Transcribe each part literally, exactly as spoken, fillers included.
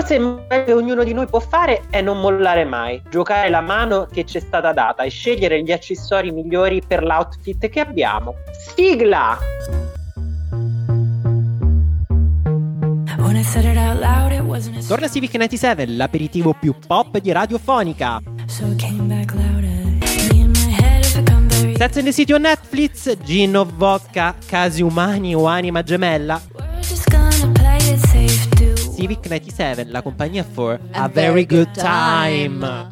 Forse il meglio che ognuno di noi può fare è non mollare mai, giocare la mano che ci è stata data e scegliere gli accessori migliori per l'outfit che abbiamo. Sigla! Torna Civic novantasette, l'aperitivo più pop di Radiofonica. Sex and the City on Netflix, Gin o Vodka, Casi umani o anima gemella. Civic novantasette, la compagnia for a, a very good time, time.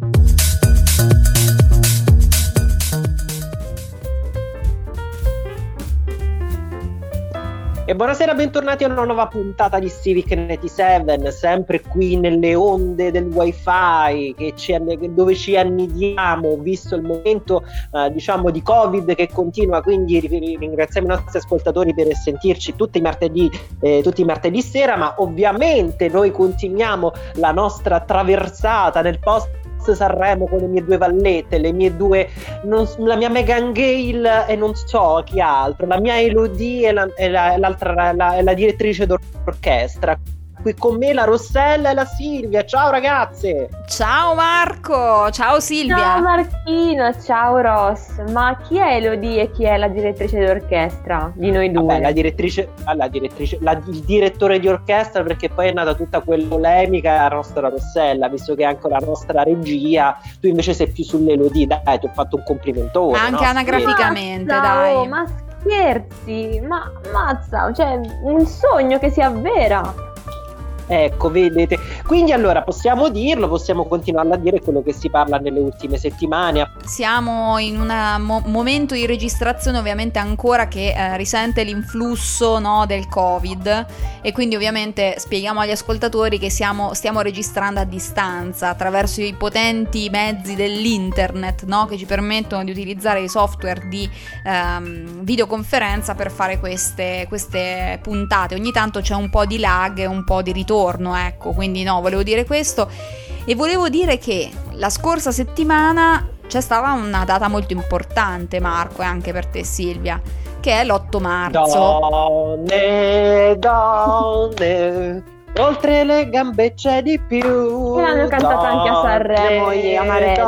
E buonasera, bentornati a una nuova puntata di Civic novantasette, sempre qui nelle onde del wifi che ci, dove ci annidiamo, visto il momento eh, diciamo di Covid che continua, quindi ringraziamo i nostri ascoltatori per sentirci tutti i martedì, eh, tutti i martedì sera, ma ovviamente noi continuiamo la nostra traversata nel post Sanremo con le mie due vallette, le mie due non, la mia Megan Gale e non so chi altro, la mia Elodie e, la, e la, l'altra la, la direttrice d'orchestra. Qui con me la Rossella e la Silvia. Ciao ragazze. Ciao Marco. Ciao Silvia. Ciao Martino. Ciao Ross. Ma chi è Elodie e chi è la direttrice d'orchestra di noi due? Vabbè, la direttrice, la direttrice la, il direttore di orchestra, perché poi è nata tutta quella polemica, la nostra Rossella, visto che è anche la nostra regia. Tu invece sei più sull'Elodie. Dai, ti ho fatto un complimentone. Anche no? anagraficamente, mazza, dai. Oh, ma scherzi? Ma mazza, cioè un sogno che si avvera. Ecco, vedete. Quindi allora possiamo dirlo, possiamo continuare a dire quello che si parla nelle ultime settimane. Siamo in un mo- momento di registrazione ovviamente ancora che eh, risente l'influsso, no, del Covid, e quindi ovviamente spieghiamo agli ascoltatori che siamo, stiamo registrando a distanza attraverso i potenti mezzi dell'internet, no, che ci permettono di utilizzare i software di ehm, videoconferenza per fare queste, queste puntate. Ogni tanto c'è un po' di lag e un po' di ritorno. Ecco, quindi no, volevo dire questo e volevo dire che la scorsa settimana c'è stata una data molto importante, Marco, e anche per te Silvia, che è l'otto marzo. Donne, donne, oltre le gambe c'è di più. E l'hanno cantata anche a Sanremo e Amarello.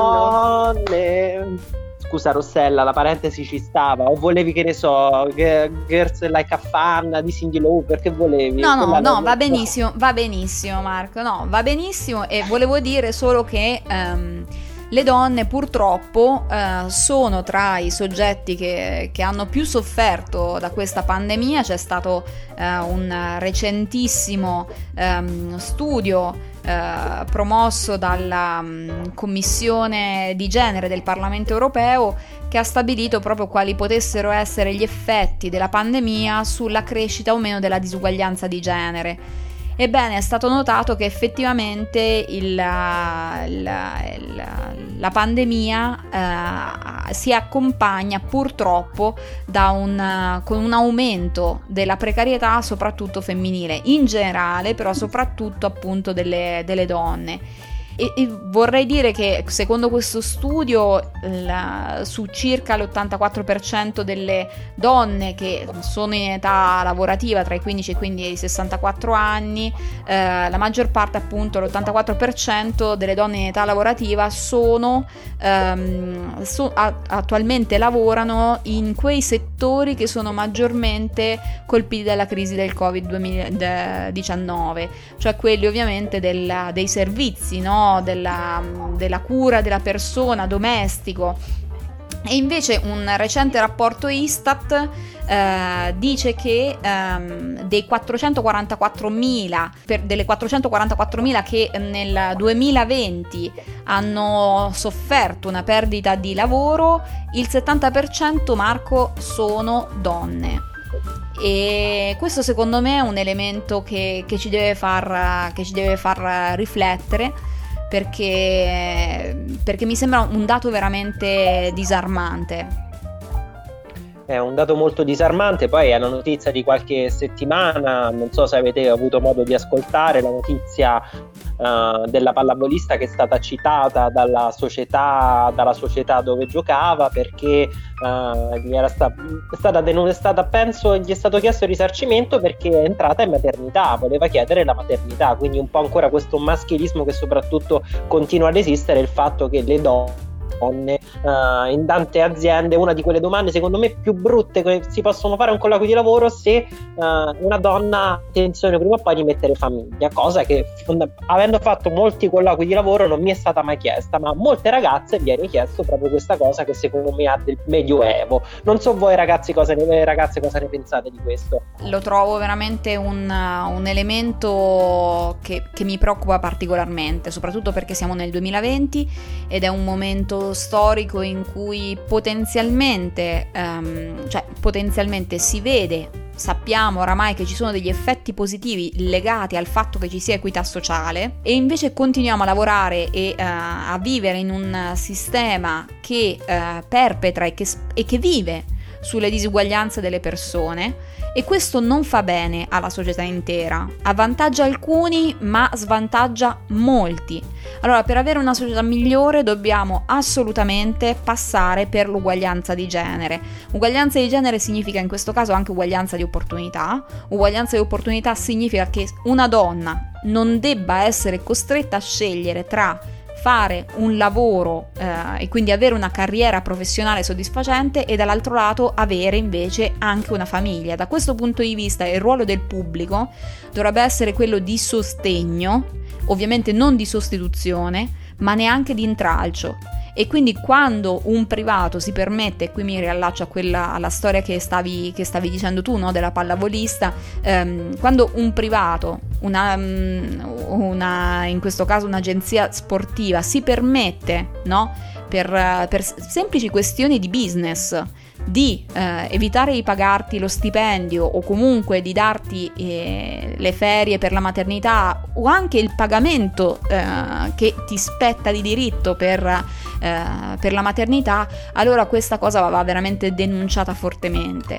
Donne. Scusa Rossella, la parentesi ci stava, o volevi, che ne so, Girls Like a Fan di Cyndi Lauper, che volevi? No, no, Quella no, non... va benissimo, va benissimo Marco, no, va benissimo, e volevo dire solo che um, le donne purtroppo uh, sono tra i soggetti che, che hanno più sofferto da questa pandemia. C'è stato uh, un recentissimo um, studio Uh, promosso dalla um, Commissione di Genere del Parlamento Europeo, che ha stabilito proprio quali potessero essere gli effetti della pandemia sulla crescita o meno della disuguaglianza di genere. Ebbene, è stato notato che effettivamente il, il, il, la pandemia eh, si accompagna purtroppo da un, con un aumento della precarietà, soprattutto femminile, in generale, però soprattutto appunto delle, delle donne. E, e vorrei dire che secondo questo studio la, su circa l'ottantaquattro per cento delle donne che sono in età lavorativa tra i quindici e quindi i sessantaquattro anni, eh, la maggior parte, appunto l'ottantaquattro per cento delle donne in età lavorativa sono ehm, so, a, attualmente lavorano in quei settori che sono maggiormente colpiti dalla crisi del covid diciannove, cioè quelli ovviamente del, dei servizi, no? Della, della cura della persona, domestico. E invece un recente rapporto Istat eh, dice che ehm, dei quattrocentoquarantaquattromila per, delle quattrocentoquarantaquattromila che nel duemilaventi hanno sofferto una perdita di lavoro, il settanta per cento, Marco, sono donne. E questo secondo me è un elemento che, che ci deve far, che ci deve far riflettere, perché, perché mi sembra un dato veramente disarmante. È un dato molto disarmante. Poi è una notizia di qualche settimana, non so se avete avuto modo di ascoltare la notizia uh, della pallavolista che è stata citata dalla società, dalla società dove giocava, perché uh, gli era sta, è stata denunziata, penso gli è stato chiesto il risarcimento perché è entrata in maternità, voleva chiedere la maternità, quindi un po' ancora questo maschilismo che soprattutto continua ad esistere, il fatto che le donne donne uh, in tante aziende, una di quelle domande secondo me più brutte che si possono fare a un colloquio di lavoro, se uh, una donna ha intenzione prima o poi di mettere famiglia, cosa che avendo fatto molti colloqui di lavoro non mi è stata mai chiesta, ma a molte ragazze viene chiesto proprio questa cosa che secondo me ha del medioevo. Non so voi ragazzi cosa ne, ragazze cosa ne pensate di questo? Lo trovo veramente un, un elemento che, che mi preoccupa particolarmente, soprattutto perché siamo nel duemilaventi ed è un momento storico in cui potenzialmente um, cioè potenzialmente si vede, sappiamo oramai che ci sono degli effetti positivi legati al fatto che ci sia equità sociale, e invece continuiamo a lavorare e uh, a vivere in un sistema che uh, perpetra e che, e che vive sulle disuguaglianze delle persone, e questo non fa bene alla società intera, avvantaggia alcuni ma svantaggia molti. Allora, per avere una società migliore dobbiamo assolutamente passare per l'uguaglianza di genere. Uguaglianza di genere significa in questo caso anche uguaglianza di opportunità. Uguaglianza di opportunità significa che una donna non debba essere costretta a scegliere tra fare un lavoro eh, e quindi avere una carriera professionale soddisfacente e dall'altro lato avere invece anche una famiglia. Da questo punto di vista il ruolo del pubblico dovrebbe essere quello di sostegno, ovviamente non di sostituzione, ma neanche di intralcio. E quindi quando un privato si permette, e qui mi riallaccio a quella, alla storia che stavi, che stavi dicendo tu, no, della pallavolista, ehm, quando un privato, una, una, in questo caso un'agenzia sportiva, si permette, no, per, per semplici questioni di business, di eh, evitare di pagarti lo stipendio o comunque di darti eh, le ferie per la maternità o anche il pagamento eh, che ti spetta di diritto per, eh, per la maternità, allora questa cosa va veramente denunciata fortemente.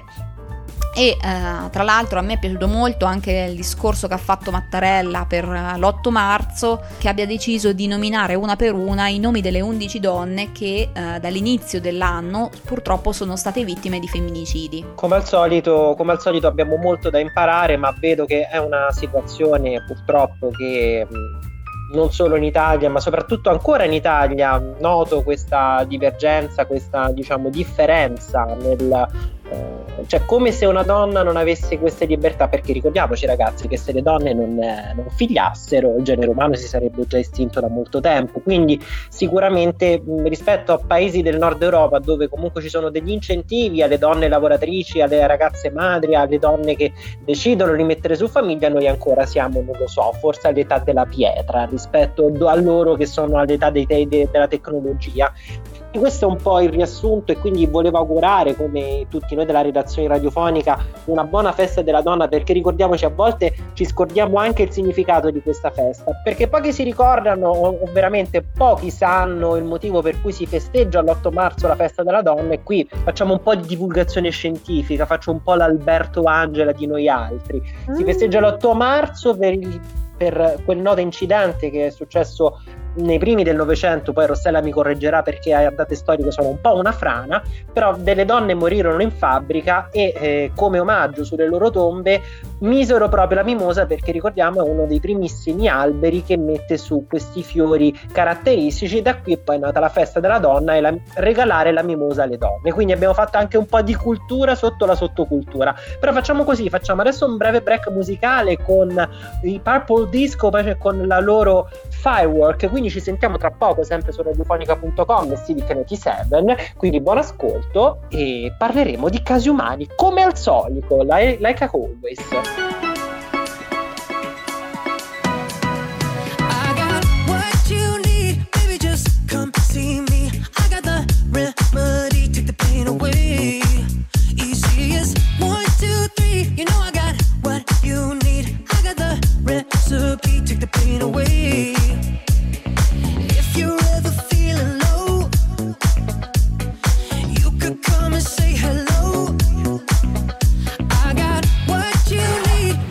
E eh, tra l'altro a me è piaciuto molto anche il discorso che ha fatto Mattarella per l'otto marzo, che abbia deciso di nominare una per una i nomi delle undici donne che eh, dall'inizio dell'anno purtroppo sono state vittime di femminicidi. Come al solito, come al solito abbiamo molto da imparare, ma vedo che è una situazione purtroppo che non solo in Italia, ma soprattutto ancora in Italia noto questa divergenza, questa diciamo differenza nel eh, cioè come se una donna non avesse queste libertà, perché ricordiamoci ragazzi che se le donne non, eh, non figliassero il genere umano si sarebbe già estinto da molto tempo, quindi sicuramente mh, rispetto a paesi del nord Europa dove comunque ci sono degli incentivi alle donne lavoratrici, alle ragazze madri, alle donne che decidono di mettere su famiglia, noi ancora siamo, non lo so, forse all'età della pietra rispetto a loro che sono all'età dei te- de- della tecnologia. E questo è un po' il riassunto, e quindi volevo augurare, come tutti noi della redazione radiofonica, una buona festa della donna, perché ricordiamoci, a volte ci scordiamo anche il significato di questa festa, perché pochi si ricordano o veramente pochi sanno il motivo per cui si festeggia l'otto marzo la festa della donna, e qui facciamo un po' di divulgazione scientifica, faccio un po' l'Alberto Angela di noi altri. Si Mm. festeggia l'otto marzo per, il, per quel noto incidente che è successo nei primi del Novecento, poi Rossella mi correggerà perché a date storiche sono un po' una frana, però delle donne morirono in fabbrica e eh, come omaggio sulle loro tombe misero proprio la mimosa, perché ricordiamo è uno dei primissimi alberi che mette su questi fiori caratteristici. Da qui poi è nata la festa della donna e la, regalare la mimosa alle donne, quindi abbiamo fatto anche un po' di cultura sotto la sottocultura. Però facciamo così, facciamo adesso un breve break musicale con i Purple Disco, poi con la loro Firework, quindi ci sentiamo tra poco sempre su radiofonica punto com e Civic novantasette, quindi buon ascolto e parleremo di casi umani come al solito, like, like always. I got what you need, baby, just come see me. I got the remedy, take the pain away. Easy as one, two, three, you know I got what you need. I got the recipe, take the pain away. If you're ever feeling low, you could come and say hello. I got what you need,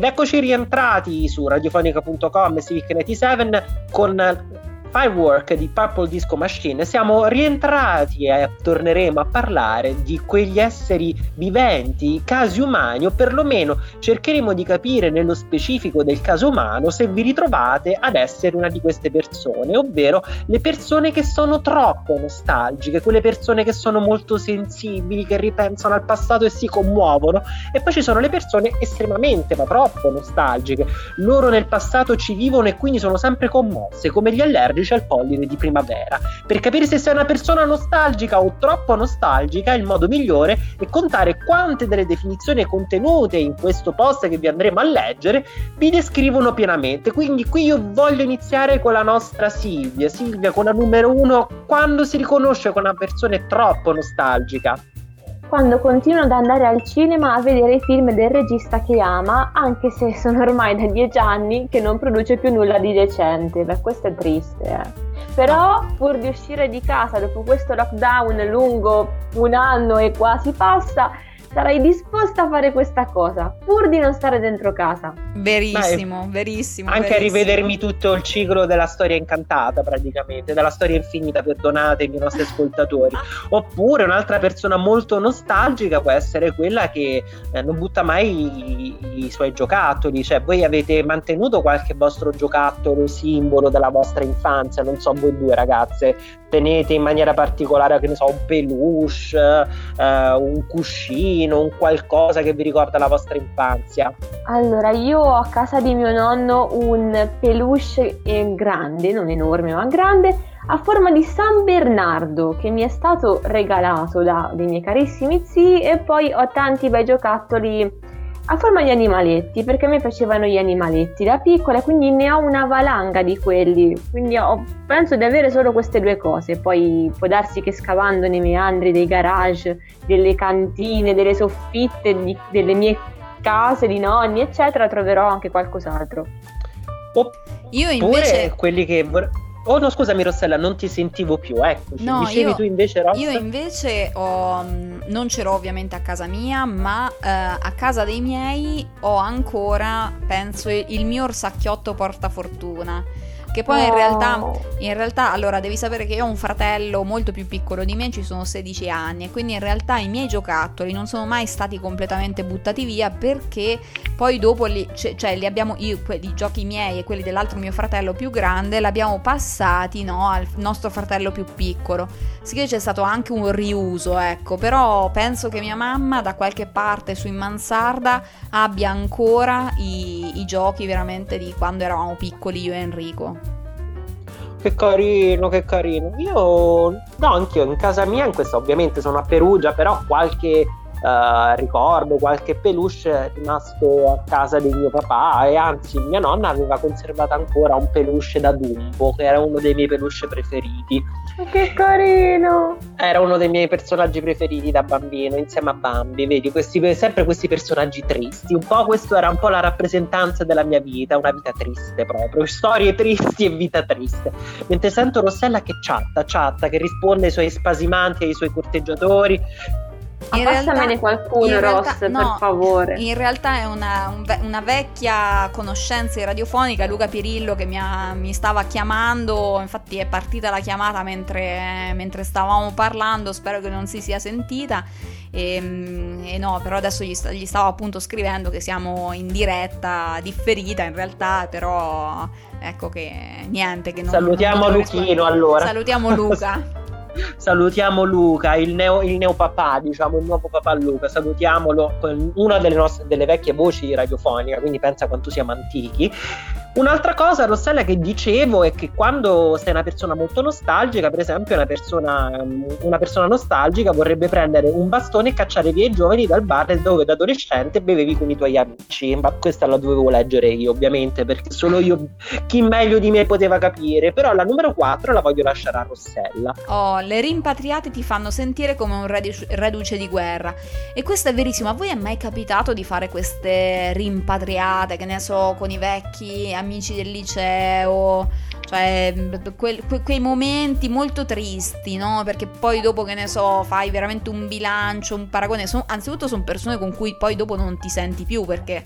Ed eccoci rientrati su radiofonica punto com e Civic novantasette con Firework di Purple Disco Machine. Siamo rientrati e torneremo a parlare di quegli esseri viventi, casi umani, o perlomeno cercheremo di capire nello specifico del caso umano se vi ritrovate ad essere una di queste persone, ovvero le persone che sono troppo nostalgiche, quelle persone che sono molto sensibili, che ripensano al passato e si commuovono, e poi ci sono le persone estremamente, ma troppo nostalgiche. Loro nel passato ci vivono e quindi sono sempre commosse, come gli allergici al polline di primavera. Per capire se sei una persona nostalgica o troppo nostalgica, il modo migliore è contare quante delle definizioni contenute in questo post che vi andremo a leggere vi descrivono pienamente. Quindi qui io voglio iniziare con la nostra Silvia. Silvia, con la numero uno, quando si riconosce che una persona è troppo nostalgica? Quando continuo ad andare al cinema a vedere i film del regista che ama, anche se sono ormai da dieci anni che non produce più nulla di decente. Beh, questo è triste, eh. Però, pur di uscire di casa dopo questo lockdown lungo un anno e quasi passa, sarei disposta a fare questa cosa, pur di non stare dentro casa. Verissimo, Beh, verissimo. Anche verissimo. a rivedermi tutto il ciclo della storia incantata, praticamente, della storia infinita, perdonatemi i nostri ascoltatori. Oppure un'altra persona molto nostalgica può essere quella che eh, non butta mai i, i suoi giocattoli. Cioè, voi avete mantenuto qualche vostro giocattolo simbolo della vostra infanzia? Non so, voi due ragazze, tenete in maniera particolare, che ne so, un peluche, eh, un cuscino, un qualcosa che vi ricorda la vostra infanzia? Allora, io ho a casa di mio nonno un peluche grande, non enorme ma grande, a forma di San Bernardo, che mi è stato regalato da dei miei carissimi zii, e poi ho tanti bei giocattoli a forma di animaletti, perché a me piacevano gli animaletti da piccola, quindi ne ho una valanga di quelli. Quindi ho, penso di avere solo queste due cose. Poi può darsi che scavando nei meandri dei garage, delle cantine, delle soffitte di, delle mie case di nonni eccetera, troverò anche qualcos'altro. Oppure Io invece quelli che vor- Oh no, scusami Rossella, non ti sentivo più, eccoci. No, Dicevi io, tu invece, Ross? Io invece ho, non ce l'ho ovviamente a casa mia, ma eh, a casa dei miei ho ancora, penso, il mio orsacchiotto portafortuna. Che poi in Oh. realtà, in realtà, allora devi sapere che io ho un fratello molto più piccolo di me, ci sono sedici anni, e quindi in realtà i miei giocattoli non sono mai stati completamente buttati via, perché poi dopo li, cioè, cioè li abbiamo, io, i giochi miei e quelli dell'altro mio fratello più grande, li abbiamo passati, no, al nostro fratello più piccolo. Sì che c'è stato anche un riuso, ecco, però penso che mia mamma da qualche parte su in mansarda abbia ancora i, i giochi veramente di quando eravamo piccoli io e Enrico. Che carino, che carino. Io, no, anch'io in casa mia, in questa ovviamente sono a Perugia, però qualche uh, ricordo, qualche peluche è rimasto a casa di mio papà, e anzi mia nonna aveva conservato ancora un peluche da Dumbo, che era uno dei miei peluche preferiti. Che carino! Era uno dei miei personaggi preferiti da bambino, insieme a Bambi, vedi, questi, sempre questi personaggi tristi. Un po' questo era un po' la rappresentanza della mia vita, una vita triste proprio, storie tristi e vita triste. Mentre sento Rossella che chatta, chatta, che risponde ai suoi spasimanti, ai suoi corteggiatori. In Passamene realtà- qualcuno, in realtà- Ross, per no, favore. In realtà è una, un ve- una vecchia conoscenza radiofonica, Luca Pirillo, che mi, ha- mi stava chiamando. Infatti è partita la chiamata mentre, mentre stavamo parlando, spero che non si sia sentita. E, e no, però adesso gli, sta- gli stavo appunto scrivendo che siamo in diretta differita in realtà, però ecco che niente, che non, Salutiamo non Luchino, allora. Salutiamo Luca. Salutiamo Luca, il neo, il neo papà, diciamo, il nuovo papà Luca, salutiamolo, con una delle nostre delle vecchie voci radiofonica, quindi pensa quanto siamo antichi. Un'altra cosa, Rossella, che dicevo è che quando sei una persona molto nostalgica, per esempio una persona, una persona nostalgica vorrebbe prendere un bastone e cacciare via i giovani dal bar dove da adolescente bevevi con i tuoi amici. Ma questa la dovevo leggere io, ovviamente, perché solo io, chi meglio di me poteva capire. Però la numero quattro la voglio lasciare a Rossella. Oh, le rimpatriate ti fanno sentire come un reduce, reduce di guerra. E questo è verissimo. A voi è mai capitato di fare queste rimpatriate, che ne so, con i vecchi amici del liceo? Cioè, que- que- quei momenti molto tristi, no? Perché poi dopo, che ne so, fai veramente un bilancio, un paragone. Son- anzitutto sono persone con cui poi dopo non ti senti più, perché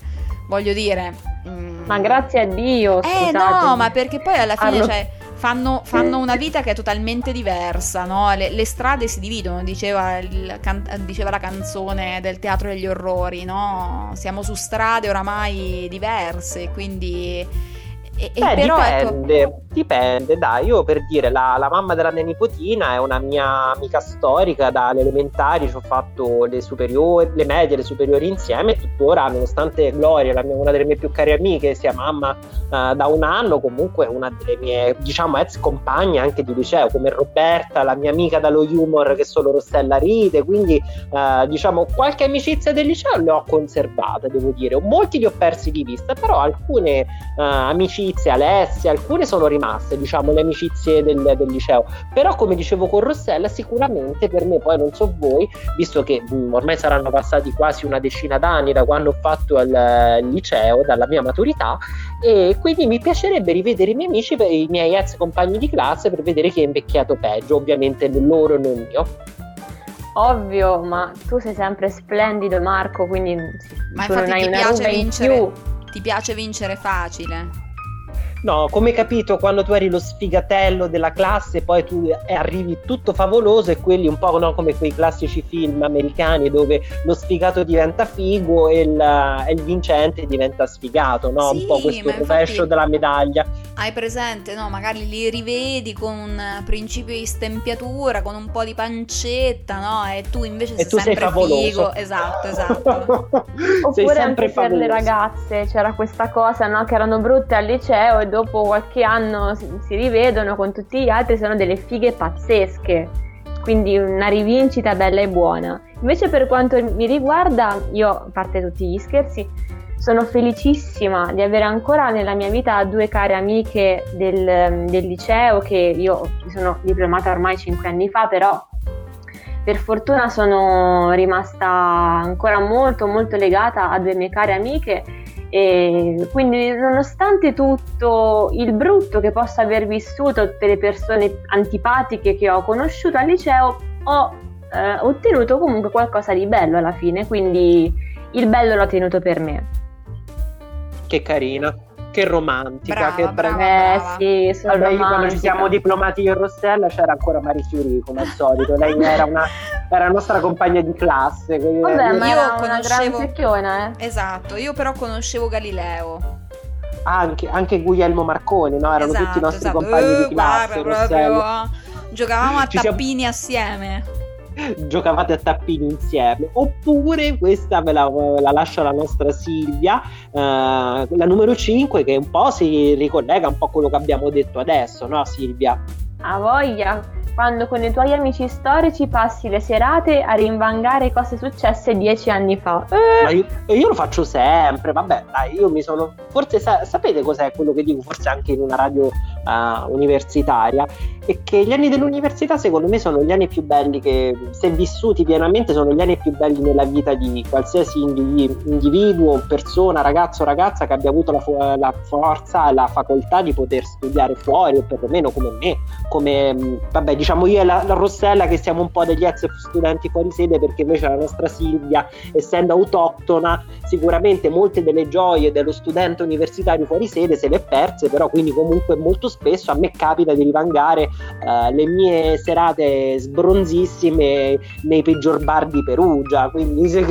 voglio dire. mm, Ma grazie a Dio, Eh scusate. no, ma perché poi alla fine, Parlo- cioè, fanno, fanno una vita che è totalmente diversa, no? Le, le strade si dividono, diceva, il can- diceva la canzone del Teatro degli Orrori, no? Siamo su strade oramai diverse, quindi... E, e Beh, però ecco, dipende, dipende, dai, io per dire, la, la mamma della mia nipotina è una mia amica storica dalle elementari, ci ho fatto le superiori, le medie, le superiori insieme, e tuttora, nonostante Gloria, la mia- una delle mie più care amiche, sia mamma eh, da un anno, comunque è una delle mie, diciamo, ex compagne anche di liceo, come Roberta, la mia amica dallo humor che solo Rossella ride, quindi eh, diciamo, qualche amicizia del liceo le ho conservate, devo dire, molti li ho persi di vista, però alcune eh, amicizie, Alessia, alcune sono rimaste, diciamo, le amicizie del, del liceo, però come dicevo con Rossella, sicuramente per me, poi non so voi, visto che mh, ormai saranno passati quasi una decina d'anni da quando ho fatto il, il liceo, dalla mia maturità, e quindi mi piacerebbe rivedere i miei amici, per, i miei ex compagni di classe, per vedere chi è invecchiato peggio, ovviamente loro e non io. Ovvio, ma tu sei sempre splendido, Marco, quindi ma tu non infatti hai ti una piace ruga in vincere, più. ti piace vincere facile. No, come capito, quando tu eri lo sfigatello della classe, poi tu eh, arrivi tutto favoloso, e quelli un po', no, come quei classici film americani dove lo sfigato diventa figo e il, e il vincente diventa sfigato, no? Sì, un po' questo ma infatti- rovescio della medaglia. Hai presente, no? Magari li rivedi con un principio di stempiatura, con un po' di pancetta, no? E tu invece E sei tu sei sempre favoloso. figo. Esatto, esatto. Sei Oppure sempre anche per le favoloso. ragazze c'era questa cosa, no, che erano brutte al liceo e dopo qualche anno si, si rivedono con tutti gli altri, sono delle fighe pazzesche, quindi una rivincita bella e buona. Invece per quanto mi riguarda, io, a parte tutti gli scherzi, sono felicissima di avere ancora nella mia vita due care amiche del, del liceo, che io mi sono diplomata ormai cinque anni fa, però per fortuna sono rimasta ancora molto molto legata a due mie care amiche, e quindi nonostante tutto il brutto che possa aver vissuto, tutte le persone antipatiche che ho conosciuto al liceo, ho eh, ottenuto comunque qualcosa di bello alla fine, quindi il bello l'ho tenuto per me. Che carina, che romantica, Brava, che brava. Eh sì, sono Vabbè, io quando ci romantica. siamo diplomati io e Rossella c'era ancora Mari Fiori, come al solito, lei era una era nostra compagna di classe. quindi- Vabbè, ma Io era una conoscevo- gran secchiona, eh. Esatto, io però conoscevo Galileo. anche, anche Guglielmo Marconi, no? Erano esatto, tutti i nostri esatto. compagni Eh, di classe. guarda, Rossella. proprio giocavamo a Ci siamo- tappini assieme. Giocavate a tappini insieme. Oppure questa ve la, la lascio alla nostra Silvia, eh, la numero cinque, che un po' si ricollega un po' a quello che abbiamo detto adesso, no Silvia? Ha voglia, quando con i tuoi amici storici passi le serate a rinvangare cose successe dieci anni fa. Eh, Ma io, io lo faccio sempre, vabbè, dai, io mi sono, forse sa- sapete cos'è quello che dico, forse anche in una radio uh, universitaria, è che gli anni dell'università secondo me sono gli anni più belli, che se vissuti pienamente sono gli anni più belli nella vita di qualsiasi indivi- individuo, persona, ragazzo o ragazza che abbia avuto la, fo- la forza e la facoltà di poter studiare fuori, o perlomeno come me, come mh, vabbè, diciamo io e la, la Rossella, che siamo un po' degli ex studenti fuori sede, perché invece la nostra Silvia, essendo autoctona, sicuramente molte delle gioie dello studente universitario fuori sede se le è perse, però quindi comunque molto spesso a me capita di rivangare uh, le mie serate sbronzissime nei peggior bar di Perugia, quindi se...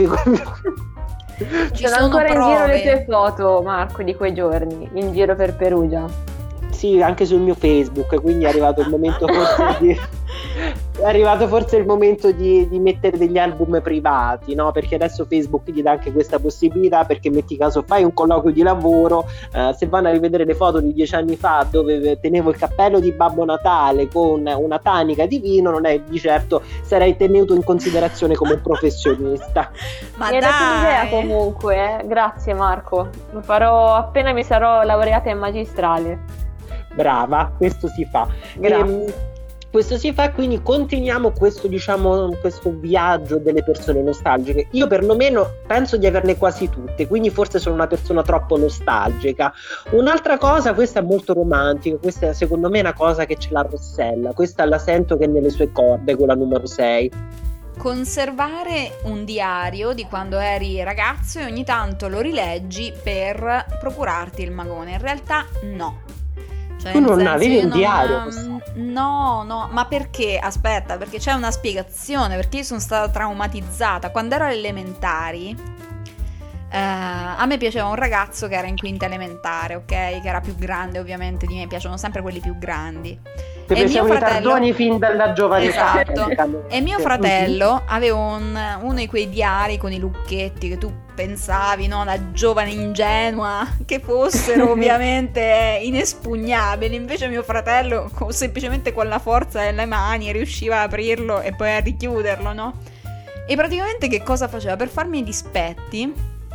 Ci sono sono ancora in giro le tue prove. foto, Marco, di quei giorni, in giro per Perugia. Sì, anche sul mio Facebook, quindi è arrivato il momento forse di è arrivato forse il momento di, di mettere degli album privati, no? Perché adesso Facebook gli dà anche questa possibilità, perché metti caso fai un colloquio di lavoro, eh, se vanno a rivedere le foto di dieci anni fa dove tenevo il cappello di Babbo Natale con una tanica di vino, non è di certo sarei tenuto in considerazione come un professionista. Ma Mi hai dato un'idea dai, comunque, eh? Grazie Marco, lo farò appena mi sarò laureata in magistrale. Brava, questo si fa. Grazie. Ehm, questo si fa, quindi continuiamo questo, diciamo, questo viaggio delle persone nostalgiche. Io perlomeno penso di averne quasi tutte, quindi forse sono una persona troppo nostalgica. Un'altra cosa, questa è molto romantica, questa è secondo me una cosa che ce l'ha Rossella, questa la sento che è nelle sue corde, quella numero sei. conservare un diario di quando eri ragazzo e ogni tanto lo rileggi per procurarti il magone. In realtà no. Cioè, Tu nel non senso, avevi io un non- diario? No, no, ma perché? Aspetta, perché c'è una spiegazione, perché io sono stata traumatizzata. Quando ero alle elementari, eh, a me piaceva un ragazzo che era in quinta elementare, ok? Che era più grande ovviamente di me, piacciono sempre quelli più grandi. Ti E mio piacevano i fratello- tardoni fin dalla giovane età. Esatto. praticamente. E mio fratello aveva un- uno di quei diari con i lucchetti che tu pensavi, no, da giovane ingenua, che fossero ovviamente inespugnabili. Invece mio fratello, co- semplicemente con la forza delle mani, riusciva a aprirlo e poi a richiuderlo, no? E praticamente che cosa faceva? Per farmi i dispetti,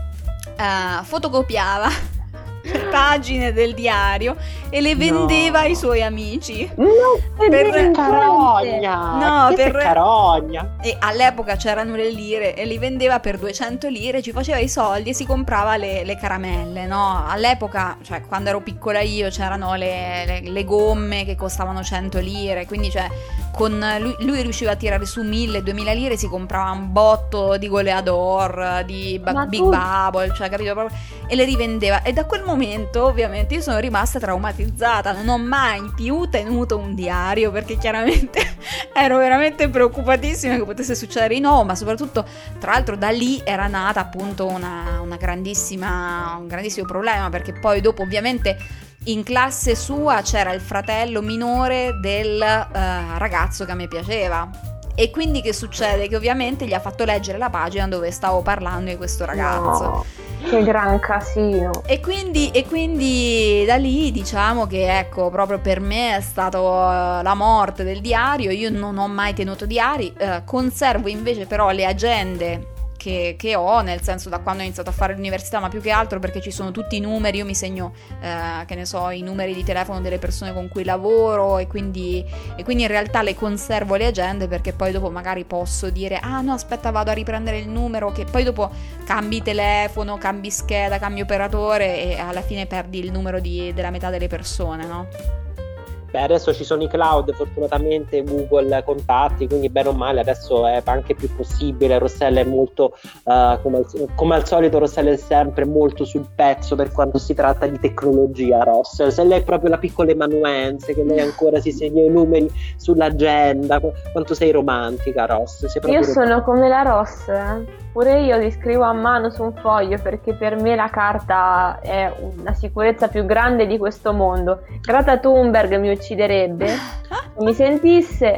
eh, fotocopiava le pagine del diario e le vendeva No. ai suoi amici. No, è Per- Che delinquente. carogna! No, che per- carogna! E all'epoca c'erano le lire e li vendeva per duecento lire, ci faceva i soldi e si comprava le, le caramelle, no? All'epoca, cioè quando ero piccola io, c'erano le, le- le gomme che costavano cento lire, quindi cioè con lui, lui riusciva a tirare su mille, duemila lire, si comprava un botto di Goleador, di ba- Ma Big tu- Bubble, cioè capito proprio? E le rivendeva. E da quel momento ovviamente io sono rimasta traumatizzata, non ho mai più tenuto un diario perché chiaramente ero veramente preoccupatissima che potesse succedere di nuovo, ma soprattutto tra l'altro da lì era nata appunto una, una grandissima, un grandissimo problema, perché poi dopo ovviamente in classe sua c'era il fratello minore del eh, ragazzo che a me piaceva. E quindi che succede? Che ovviamente gli ha fatto leggere la pagina dove stavo parlando di questo ragazzo. No, che gran casino. E quindi, e quindi da lì diciamo che ecco, proprio per me è stato eh, la morte del diario. Io non ho mai tenuto diari, eh, conservo invece però le agende che, che ho, nel senso da quando ho iniziato a fare l'università, ma più che altro perché ci sono tutti i numeri, io mi segno, eh, che ne so, i numeri di telefono delle persone con cui lavoro e quindi, e quindi in realtà le conservo le agende perché poi dopo magari posso dire ah no aspetta vado a riprendere il numero, che poi dopo cambi telefono, cambi scheda, cambi operatore e alla fine perdi il numero di- della metà delle persone, no? Beh, adesso ci sono i cloud, fortunatamente Google Contatti, quindi bene o male adesso è anche più possibile. Rossella è molto, uh, come, al, come al solito, Rossella è sempre molto sul pezzo per quando si tratta di tecnologia, Ross. Se lei è proprio la piccola emanuense, che lei ancora si segna i numeri sull'agenda, qu- quanto sei romantica, Ross. Sei proprio Io sono come la Ross, eh. Pure io li scrivo a mano su un foglio perché per me la carta è una sicurezza più grande di questo mondo. Greta Thunberg mi ucciderebbe se mi sentisse,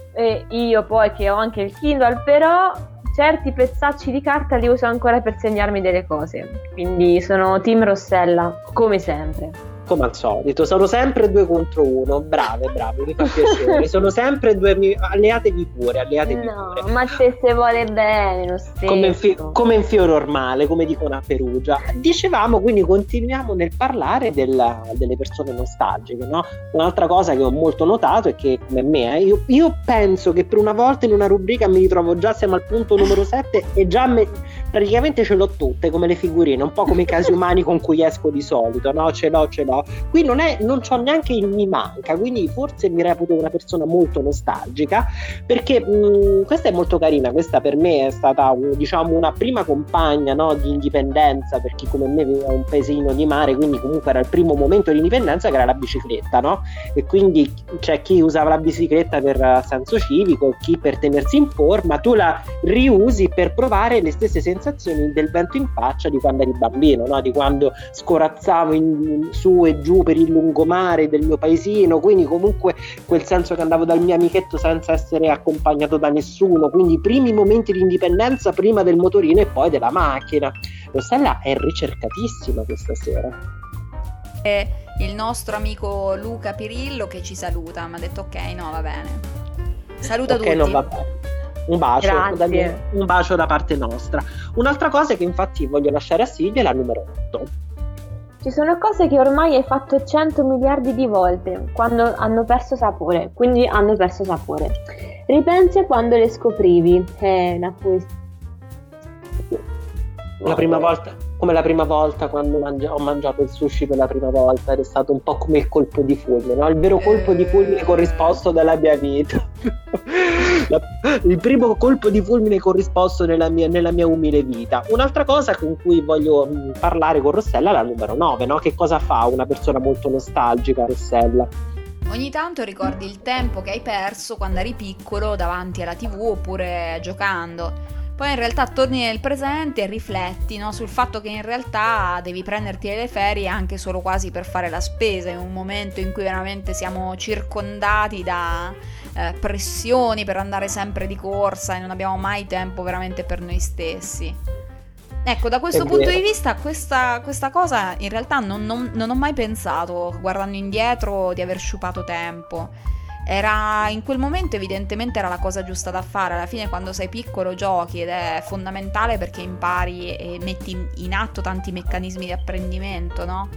e io poi che ho anche il Kindle, però certi pezzacci di carta li uso ancora per segnarmi delle cose. Quindi sono team Rossella, come sempre. come al solito, sono sempre due contro uno. Brave, brave, mi fa piacere. Sono sempre due, mi- alleatevi pure, alleatevi No, pure. ma se se vuole bene lo stesso. Come in, fi- come in fiore ormale, come dicono a Perugia. Dicevamo, quindi continuiamo nel parlare della- delle persone nostalgiche, no? Un'altra cosa che ho molto notato è che, come me, eh, io, io penso che per una volta in una rubrica mi ritrovo già, siamo al punto numero sette e già me- praticamente ce l'ho tutte, come le figurine, un po' come i casi umani con cui esco di solito, no? Ce l'ho, ce l'ho. Qui non è, non c'ho neanche il mi manca, quindi forse mi reputo una persona molto nostalgica, perché mh, questa è molto carina. Questa per me è stata un- diciamo una prima compagna, no, di indipendenza, per chi come me viveva un paesino di mare, quindi comunque era il primo momento di indipendenza, che era la bicicletta, no? E quindi c'è chi usava la bicicletta per eh, senso civico, chi per tenersi in forma. Tu la riusi per provare le stesse sensazioni del vento in faccia di quando eri bambino, no? Di quando scorazzavo in, su e giù per il lungomare del mio paesino, quindi comunque quel senso che andavo dal mio amichetto senza essere accompagnato da nessuno, quindi i primi momenti di indipendenza prima del motorino e poi della macchina. Rossella è ricercatissima questa sera. E il nostro amico Luca Pirillo che ci saluta, mi ha detto ok, no, va bene. Saluta Ok, tutti. no, vabbè. Un bacio, Grazie. da me- un bacio da parte nostra. Un'altra cosa che infatti voglio lasciare a Silvia è la numero otto. Ci sono cose che ormai hai fatto cento miliardi di volte, quando hanno perso sapore, quindi hanno perso sapore. Ripensi a quando le scoprivi. Eh, la poesia. La prima volta, come la prima volta quando mangi- ho mangiato il sushi per la prima volta, ed è stato un po' come il colpo di fulmine, no? Il vero colpo di fulmine corrisposto dalla mia vita. La- il primo colpo di fulmine corrisposto nella mia, nella mia umile vita. Un'altra cosa con cui voglio mh, parlare con Rossella è la numero nove, no? Che cosa fa una persona molto nostalgica, Rossella? Ogni tanto ricordi il tempo che hai perso quando eri piccolo davanti alla tivù oppure giocando. Poi in realtà torni nel presente e rifletti, no, sul fatto che in realtà devi prenderti le ferie anche solo quasi per fare la spesa, in un momento in cui veramente siamo circondati da eh, pressioni per andare sempre di corsa e non abbiamo mai tempo veramente per noi stessi. Ecco, da questo È punto vero. di vista questa, questa cosa in realtà non, non- non ho mai pensato, guardando indietro, di aver sciupato tempo. Era in quel momento evidentemente era la cosa giusta da fare. Alla fine quando sei piccolo giochi ed è fondamentale perché impari e metti in- in atto tanti meccanismi di apprendimento, no?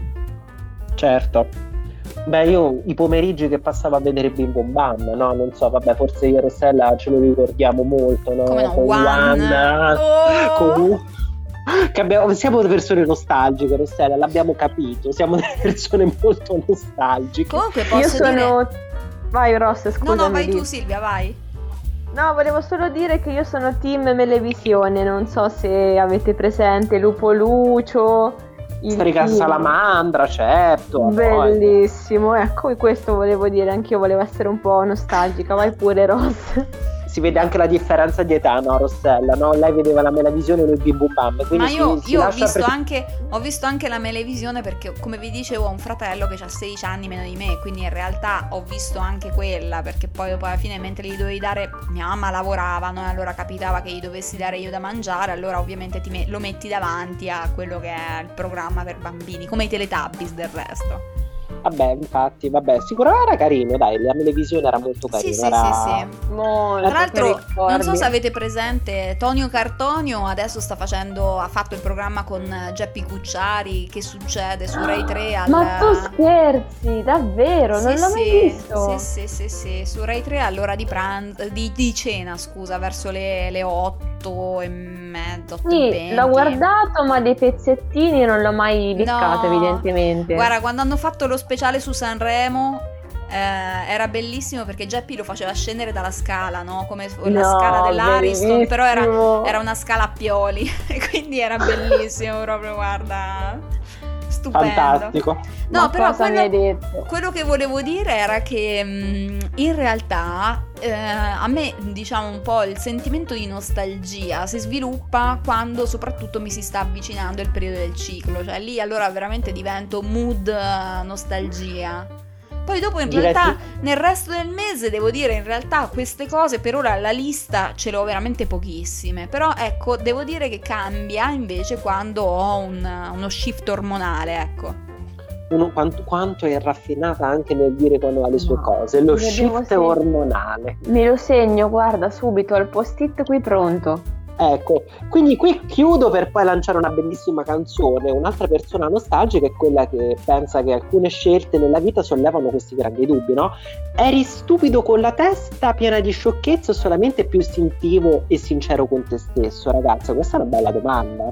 Certo. Beh, io i pomeriggi che passavo a vedere Bim Bom Bam, no? Non so, vabbè, forse io e Rossella ce lo ricordiamo molto, no? Come no, Con One. One, Oh! con- che abbiamo- siamo persone nostalgiche, Rossella, l'abbiamo capito, siamo delle persone molto nostalgiche. Comunque Io posso sono... dire... Vai Ross, No, scusami. no, vai di- tu Silvia, vai. No, volevo solo dire che io sono team Melevisione, non so se avete presente Lupo Lucio, il Storica film. Salamandra, certo. no, Bellissimo, ecco, questo volevo dire, anch'io volevo essere un po' nostalgica, vai pure Ross. Si vede anche la differenza di età, no, Rossella? No? Lei vedeva la Melevisione e lui il Bim Bum Bam. Quindi Ma io, si- si io ho, lascia visto pre- anche, ho visto anche la Melevisione perché, come vi dicevo, ho un fratello che ha sedici anni meno di me, quindi in realtà ho visto anche quella, perché poi dopo alla fine mentre gli dovevi dare, mia mamma lavorava, no? E allora capitava che gli dovessi dare io da mangiare, allora ovviamente ti me- lo metti davanti a quello che è il programma per bambini, come i Teletubbies del resto. Vabbè, infatti, vabbè, sicuramente era carino, dai, la Melevisione era molto Sì, carina. sì, era... sì, sì. Molto, Tra l'altro, che ricordi. non so se avete presente, Tonio Cartonio adesso sta facendo, ha fatto il programma con Geppi Cucciari, Che succede su Rai tre al... Ma tu scherzi, davvero, non Sì, l'ho mai sì, visto. Sì, sì, sì, sì, su Rai tre all'ora di pranzo, di, di cena, scusa, verso le, le otto e mezza, otto e Sì, venti. l'ho guardato, ma dei pezzettini non l'ho mai beccato, No. evidentemente. Guarda, quando hanno fatto lo speciale su Sanremo, eh, era bellissimo perché Geppi lo faceva scendere dalla scala, no? Come la No, scala dell'Ariston, però era, bellissimo. era una scala a pioli, e quindi era bellissimo, proprio, guarda, stupendo. Fantastico. No, Ma però cosa mi hai quello, detto? quello che volevo dire era che mh, in realtà eh, a me, diciamo, un po' il sentimento di nostalgia si sviluppa quando soprattutto mi si sta avvicinando il periodo del ciclo, cioè lì allora veramente divento mood eh, nostalgia. Poi dopo in Diretti- realtà nel resto del mese devo dire in realtà queste cose per ora la lista ce l'ho veramente pochissime, però ecco devo dire che cambia invece quando ho un- uno shift ormonale, ecco. Uno, quanto, quanto è raffinata anche nel dire quando ha le sue No, cose, lo mi devo shift sen- ormonale. Me lo segno, guarda, subito al post-it qui pronto. Ecco, quindi qui chiudo per poi lanciare una bellissima canzone. Un'altra persona nostalgica è quella che pensa che alcune scelte nella vita sollevano questi grandi dubbi, no? Eri stupido con la testa piena di sciocchezze o solamente più istintivo e sincero con te stesso, ragazza? Questa è una bella domanda.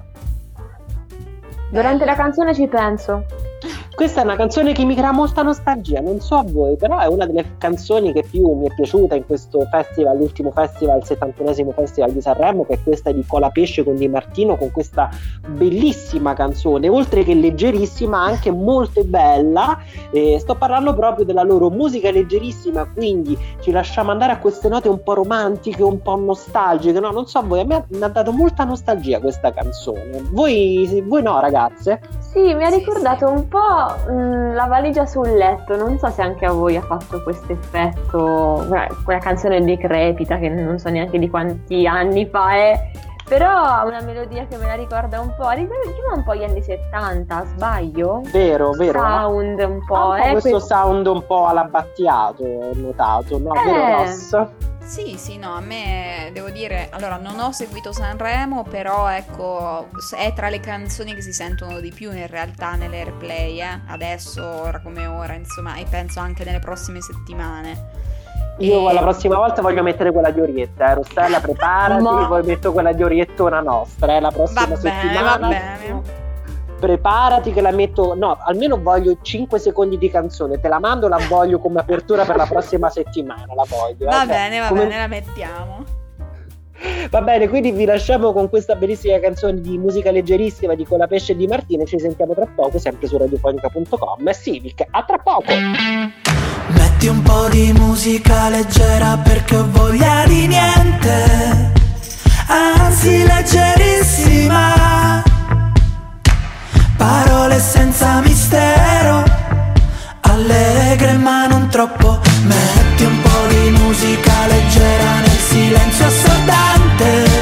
Durante la canzone ci penso. Questa è una canzone che mi crea molta nostalgia, non so a voi, però è una delle canzoni che più mi è piaciuta in questo festival, l'ultimo festival, il settantunesimo festival di Sanremo, che è questa di Colapesce con Di Martino, con questa bellissima canzone, oltre che leggerissima, anche molto bella. Eh, sto parlando proprio della loro musica leggerissima, quindi ci lasciamo andare a queste note un po' romantiche, un po' nostalgiche, no? Non so a voi, a me mi ha dato molta nostalgia questa canzone. Voi, voi no, ragazze? Sì, mi ha Sì, ricordato sì. un po' mh, la valigia sul letto, non so se anche a voi ha fatto questo effetto, quella, quella canzone decrepita che non so neanche di quanti anni fa è, però ha una melodia che me la ricorda un po', ricorda un po' gli anni settanta, sbaglio? Vero, vero. no? Sound un po', Ha un po' eh, questo que- sound un po' alla Battiato, ho notato, no? Vero, Eh. Ross? Sì, sì, no, a me devo dire, allora non ho seguito Sanremo, però ecco, è tra le canzoni che si sentono di più in realtà nelle airplay, eh? Adesso, ora come ora, insomma, e penso anche nelle prossime settimane. Io E- la prossima volta voglio mettere quella di Orietta, eh. Rossella, preparati, Ma- poi metto quella di Oriettona nostra, eh, la prossima Va bene, settimana. va bene. preparati che la metto, no, almeno voglio cinque secondi di canzone, te la mando, la voglio come apertura per la prossima settimana, la voglio. Va eh, bene, va come... bene, la mettiamo. Va bene, quindi vi lasciamo con questa bellissima canzone di musica leggerissima di Colapesce e Di Martino. Ci sentiamo tra poco, sempre su radiofonica punto com. Civic, a tra poco. Metti un po' di musica leggera perché ho voglia di niente, anzi leggerissima, parole senza mistero, allegre ma non troppo. Metti un po' di musica leggera nel silenzio assordante.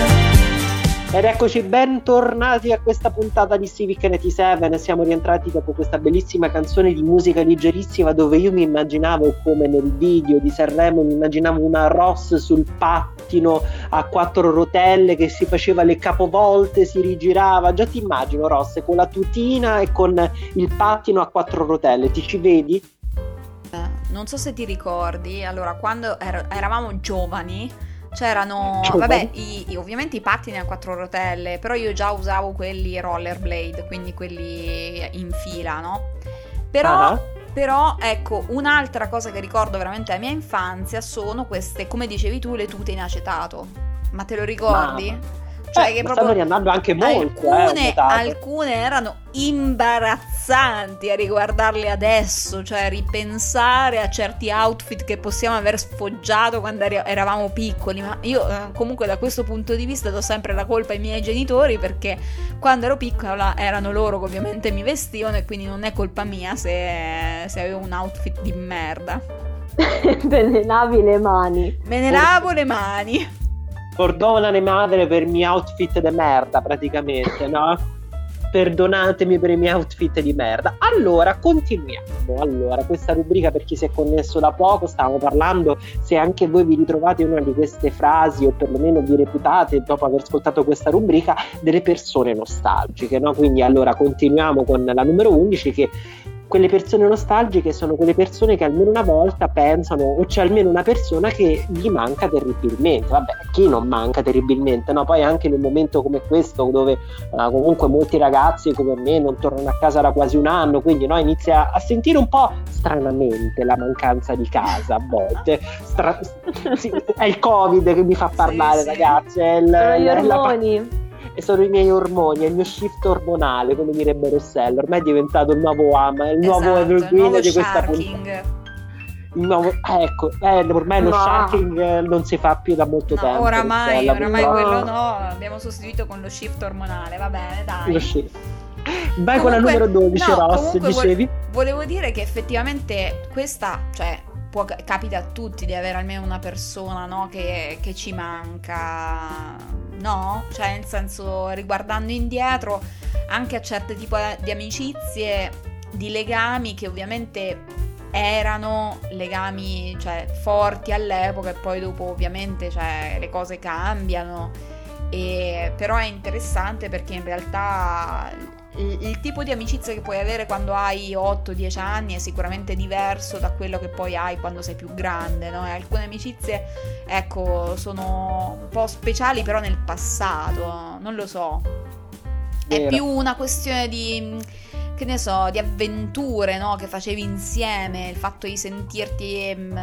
Ed eccoci bentornati a questa puntata di Civic novantasette. Siamo rientrati dopo questa bellissima canzone di musica leggerissima, dove io mi immaginavo, come nel video di Sanremo, mi immaginavo una Ross sul pattino a quattro rotelle che si faceva le capovolte, si rigirava. Già ti immagino Ross con la tutina e con il pattino a quattro rotelle. Ti ci vedi? Non so se ti ricordi, allora quando er- eravamo giovani c'erano, Giovani? vabbè, i, i- ovviamente i pattini a quattro rotelle, però io già usavo quelli rollerblade, quindi quelli in fila, no? Però, Ah. però, ecco, un'altra cosa che ricordo veramente della mia infanzia sono queste, come dicevi tu, le tute in acetato. Ma te lo ricordi? Mamma. Cioè Eh, che ma proprio stanno riandando anche molto, eh, ho alcune, notato. alcune erano imbarazzanti a riguardarle adesso, cioè ripensare a certi outfit che possiamo aver sfoggiato quando eri- eravamo piccoli. Ma io eh, comunque da questo punto di vista do sempre la colpa ai miei genitori, perché quando ero piccola erano loro che ovviamente mi vestivano, e quindi non è colpa mia se, se avevo un outfit di merda. Te ne lavi le mani. Me ne lavo le mani. Perdonane madre per i miei outfit de merda, praticamente, no? Perdonatemi per i miei outfit di merda. Allora, continuiamo. Allora, questa rubrica, per chi si è connesso da poco, stavamo parlando se anche voi vi ritrovate in una di queste frasi, o perlomeno vi reputate, dopo aver ascoltato questa rubrica, delle persone nostalgiche, no? Quindi, allora, continuiamo con la numero undici, che quelle persone nostalgiche sono quelle persone che almeno una volta pensano, o c'è almeno una persona che gli manca terribilmente. Vabbè, chi non manca terribilmente, no? Poi anche in un momento come questo, dove uh, comunque molti ragazzi come me non tornano a casa da quasi un anno, quindi no, inizia a sentire un po' stranamente la mancanza di casa a volte. Stra- sì, è il Covid che mi fa parlare, Sì, sì. ragazzi, è il, Sono gli è la- ormoni. e sono i miei ormoni, è il mio shift ormonale, come direbbe Rossella. Ormai è diventato il nuovo ama, il nuovo Esatto, il evergreen nuovo di questa puntata. sharking. Il nuovo, eh, ecco, eh, ormai lo No. sharking eh, non si fa più da molto No, tempo. oramai, Rossella, oramai purtroppo. quello no, abbiamo sostituito con lo shift ormonale, va bene, dai. Lo shift. Vai con la Comunque- numero dodici, no, Ross, comunque vo- dicevi? volevo dire che effettivamente questa, cioè, può, capita a tutti di avere almeno una persona, no, che, che ci manca, no? Cioè, nel senso, riguardando indietro, anche a certe tipo di amicizie, di legami che ovviamente erano legami, cioè, forti all'epoca, e poi dopo ovviamente, cioè, le cose cambiano. E, però è interessante perché in realtà il, il tipo di amicizia che puoi avere quando hai otto dieci anni è sicuramente diverso da quello che poi hai quando sei più grande, no? E alcune amicizie, ecco, sono un po' speciali però nel passato, non lo so. È Vero. più una questione di, che ne so, di avventure, no? Che facevi insieme, il fatto di sentirti mm,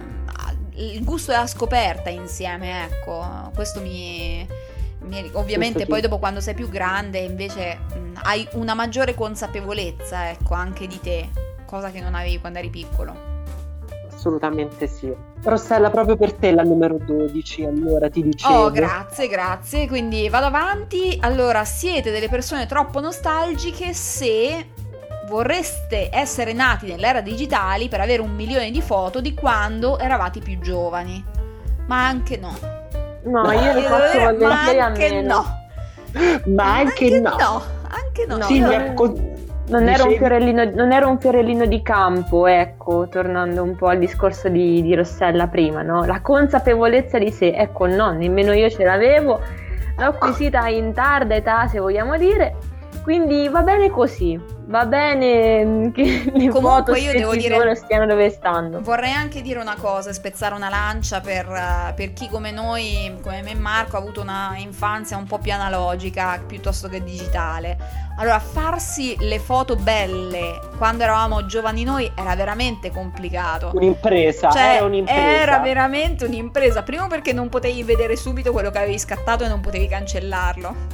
il gusto della scoperta insieme, ecco. Questo mi, mi- ovviamente Questo poi sì. dopo quando sei più grande invece mm, hai una maggiore consapevolezza, ecco, anche di te, cosa che non avevi quando eri piccolo. Assolutamente sì. Rossella, proprio per te la numero dodici, allora ti dicevo. Oh, grazie, grazie. Quindi vado avanti. Allora, siete delle persone troppo nostalgiche se vorreste essere nati nell'era digitali per avere un milione di foto di quando eravate più giovani. Ma anche no. No, io le Devo faccio dire, ma volentieri a anche meno. no. Ma anche, no. Anche no. No, Sì, Io- mi non- accon- Non ero, un dicevi- fiorellino, non ero un fiorellino di campo, ecco, tornando un po' al discorso di, di Rossella prima, no? La consapevolezza di sé, ecco, no, nemmeno io ce l'avevo, l'ho acquisita in tarda età, se vogliamo dire, quindi va bene così, Va bene mm, che le Comunque foto io se devo ci dire- sono stiano dove stanno. Vorrei anche dire una cosa, spezzare una lancia per, eh, per chi come noi, come me e Marco, ha avuto una infanzia un po' più analogica piuttosto che digitale. Allora, farsi le foto belle quando eravamo giovani noi era veramente complicato. Un'impresa, Cioè, era un'impresa. era veramente un'impresa. Primo perché non potevi vedere subito quello che avevi scattato e non potevi cancellarlo.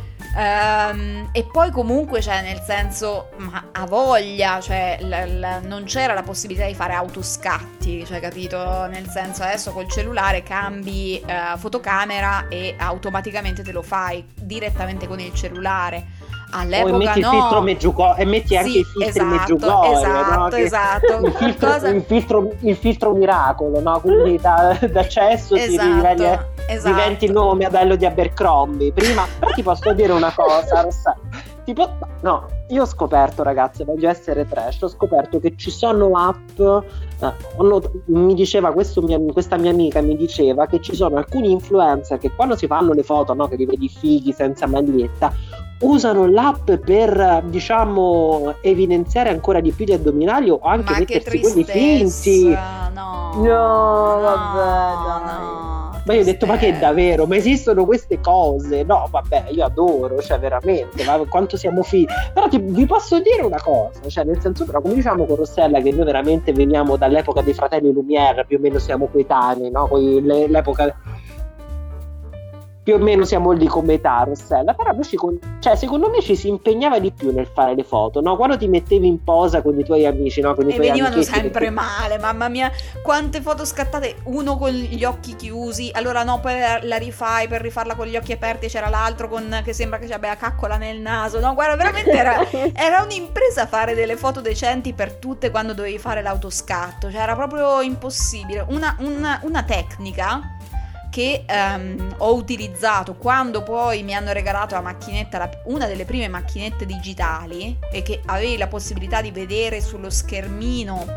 Ehm, e poi comunque, cioè, nel senso, ma a voglia, cioè, l- l- non c'era la possibilità di fare autoscatti, cioè, capito? Nel senso, adesso col cellulare cambi eh, fotocamera e automaticamente te lo fai direttamente con il cellulare. O All'epoca metti il no. filtro Meggiugo- e metti anche Sì, i filtri esatto, Meggiugorio, esatto, no? Che- esatto. Il filtro, Cosa- il filtro, il filtro miracolo, no? Quindi da, d'accesso ti Esatto, diventi, esatto. diventi il nuovo modello di Abercrombie. Prima, però ti posso dire una cosa, Rossella. Tipo, no, io ho scoperto, ragazze, voglio essere trash, ho scoperto che ci sono app, eh, ho not- mi diceva questo mia- questa mia amica mi diceva che ci sono alcuni influencer che quando si fanno le foto, no, che li vedi fighi senza maglietta, usano l'app per, diciamo, evidenziare ancora di più gli addominali o anche Ma che mettersi quelli finti. tristezza, no. No, vabbè, dai. no, Ma io ho detto, ma che tristezza. davvero? Ma esistono queste cose? No, vabbè, io adoro, cioè veramente, ma quanto siamo fighi. Però ti- vi posso dire una cosa, cioè nel senso, però come diciamo con Rossella che noi veramente veniamo dall'epoca dei fratelli Lumière, più o meno siamo coetanei, no? Poi le- l'epoca... più o meno siamo lì come età, Rossella, però noi ci con- cioè, secondo me ci si impegnava di più nel fare le foto, no? Quando ti mettevi in posa con i tuoi amici, no? Con i E tuoi venivano amichetti, sempre perché- male, mamma mia, quante foto scattate, uno con gli occhi chiusi, allora no, poi la- la rifai per rifarla con gli occhi aperti, c'era l'altro con che sembra che ci abbia caccola nel naso, no, guarda, veramente era, era un'impresa fare delle foto decenti per tutte quando dovevi fare l'autoscatto, cioè era proprio impossibile, una, una- una tecnica che ehm, ho utilizzato quando poi mi hanno regalato la macchinetta, la- una delle prime macchinette digitali, e che avevi la possibilità di vedere sullo schermino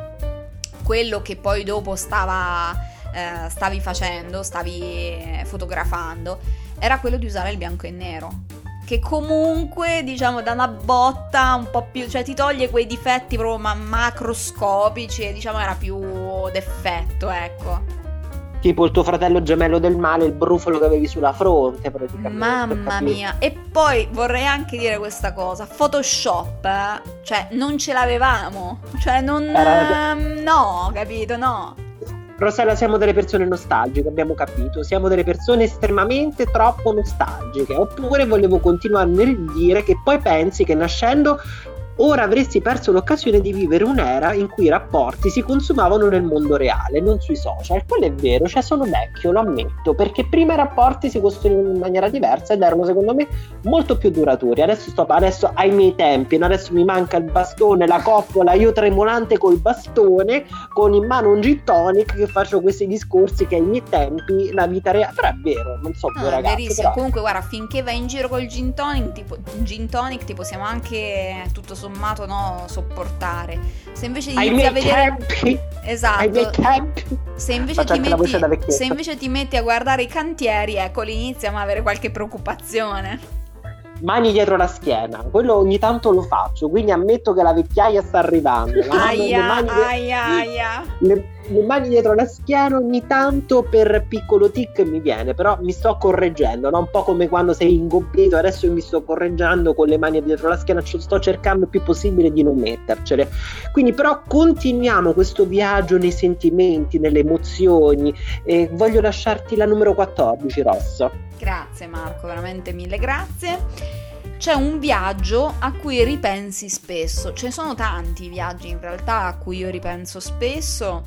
quello che poi dopo stava, eh, stavi facendo, stavi eh, fotografando, era quello di usare il bianco e nero, che comunque, diciamo, dà una botta un po' più, cioè ti toglie quei difetti proprio ma- macroscopici e diciamo era più d'effetto, ecco. tipo il tuo fratello gemello del male, il brufolo che avevi sulla fronte, praticamente. Mamma capito? mia, e poi vorrei anche dire questa cosa, Photoshop, eh, cioè non ce l'avevamo, cioè non... Era- ehm, no, capito, no. Rossella, siamo delle persone nostalgiche, abbiamo capito, siamo delle persone estremamente troppo nostalgiche. Oppure volevo continuare nel dire che poi pensi che nascendo ora avresti perso l'occasione di vivere un'era in cui i rapporti si consumavano nel mondo reale, non sui social. Quello è vero, cioè sono vecchio, lo ammetto, perché prima i rapporti si costruivano in maniera diversa ed erano secondo me molto più duraturi. Adesso sto adesso ai miei tempi, no? Adesso mi manca il bastone, la coppola, io tremolante col bastone, con in mano un gin tonic, che faccio questi discorsi che ai miei tempi la vita reale, però è vero, non so No, voi è ragazzi, verissimo. però... Comunque, guarda, finché vai in giro col gin tonic, tipo, gin tonic, ti possiamo anche tutto sommato no, sopportare. Se invece ai inizi miei a vedere. tempi, ai miei Esatto. tempi. Se invece, Faccio ti anche la voce da metti, vecchietto. se invece ti metti a guardare i cantieri, ecco, lì iniziamo a avere qualche preoccupazione. Mani dietro la schiena, quello ogni tanto lo faccio, quindi ammetto che la vecchiaia sta arrivando. La mano- le, Aia, mani aia, aia. le- le mani dietro la schiena ogni tanto per piccolo tic mi viene, però mi sto correggendo, no? Un po' come quando sei ingobbito, adesso io mi sto correggendo con le mani dietro la schiena, ci sto cercando il più possibile di non mettercele. Quindi però continuiamo questo viaggio nei sentimenti, nelle emozioni, e voglio lasciarti la numero quattordici, Rosso. Grazie Marco, veramente mille grazie. C'è un viaggio a cui ripensi spesso, ce ne sono tanti viaggi in realtà a cui io ripenso spesso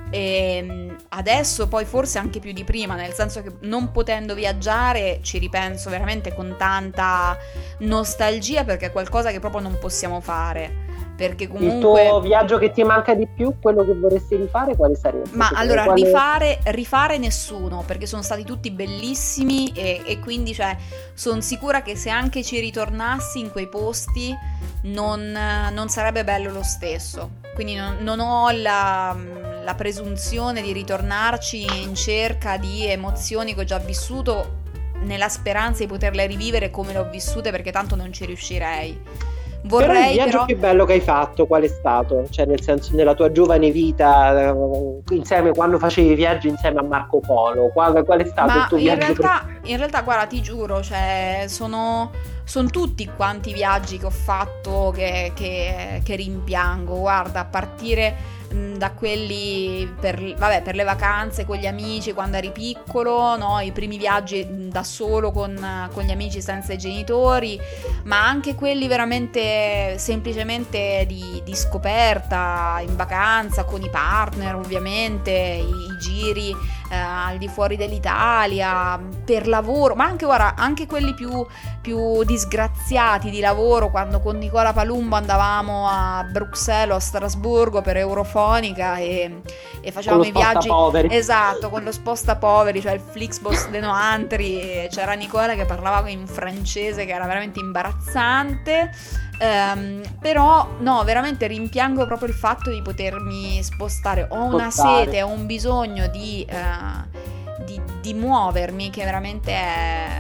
e adesso poi forse anche più di prima, nel senso che non potendo viaggiare ci ripenso veramente con tanta nostalgia perché è qualcosa che proprio non possiamo fare. Perché comunque Il tuo viaggio che ti manca di più, quello che vorresti rifare, quale sarebbe? Ma Secondo allora, quale- rifare, rifare nessuno, perché sono stati tutti bellissimi e, e quindi cioè, sono sicura che se anche ci ritornassi in quei posti non, non sarebbe bello lo stesso. Quindi non, non ho la, la presunzione di ritornarci in cerca di emozioni che ho già vissuto, nella speranza di poterle rivivere come le ho vissute, perché tanto non ci riuscirei. Però il Vorrei viaggio però... più bello che hai fatto qual è stato? Cioè, nel senso, nella tua giovane vita, eh, insieme, quando facevi viaggi insieme a Marco Polo, qual, qual è stato il Ma tuo in viaggio realtà, in realtà, guarda, ti giuro, cioè, sono, sono tutti quanti i viaggi che ho fatto che, che- che rimpiango. Guarda, a partire mh, da quelli per, vabbè, per le vacanze con gli amici quando eri piccolo, no? I primi viaggi mh, da solo con, con gli amici senza i genitori, ma anche quelli veramente semplicemente di, di scoperta in vacanza con i partner, ovviamente, i, i giri eh, al di fuori dell'Italia, per lavoro, ma anche, guarda, anche quelli più, più disgraziati di lavoro, quando con Nicola Palumbo andavamo a Bruxelles o a Strasburgo per Eurofonica e, e facevamo con i lo viaggi. spostapoveri? Esatto, con lo sposta poveri, cioè il Flixbus de Noantri, e c'era Nicola che parlava in francese che era veramente imbarazzante. Ehm, però no, veramente rimpiango proprio il fatto di potermi spostare. Ho una Spostare. sete, ho un bisogno di, eh, di, di muovermi che veramente è,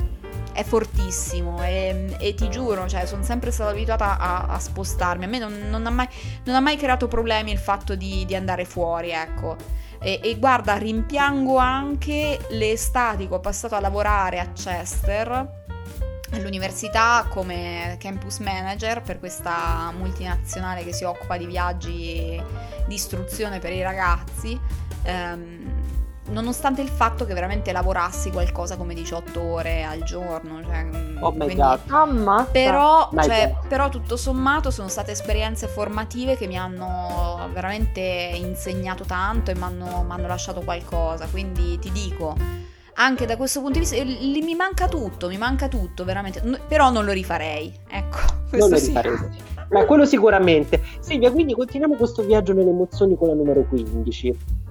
è fortissimo e, e ti giuro, cioè, sono sempre stata abituata a, a spostarmi. A me non, non ha mai, non ha mai creato problemi il fatto di, di andare fuori, ecco. E, e guarda, rimpiango anche le estati che ho passato a lavorare a Chester all'università come campus manager per questa multinazionale che si occupa di viaggi di istruzione per i ragazzi, ehm, nonostante il fatto che veramente lavorassi qualcosa come diciotto ore al giorno, cioè, Oh my quindi- God. Ammazza. però, My cioè, God. però tutto sommato sono state esperienze formative che mi hanno veramente insegnato tanto e mi hanno, mi hanno lasciato qualcosa, quindi ti dico, anche da questo punto di vista, lì mi manca tutto, mi manca tutto veramente, N- però non lo rifarei, ecco, Non questo lo sì. rifaresti. Ma quello sicuramente. Silvia, quindi continuiamo questo viaggio nelle emozioni con la numero quindici.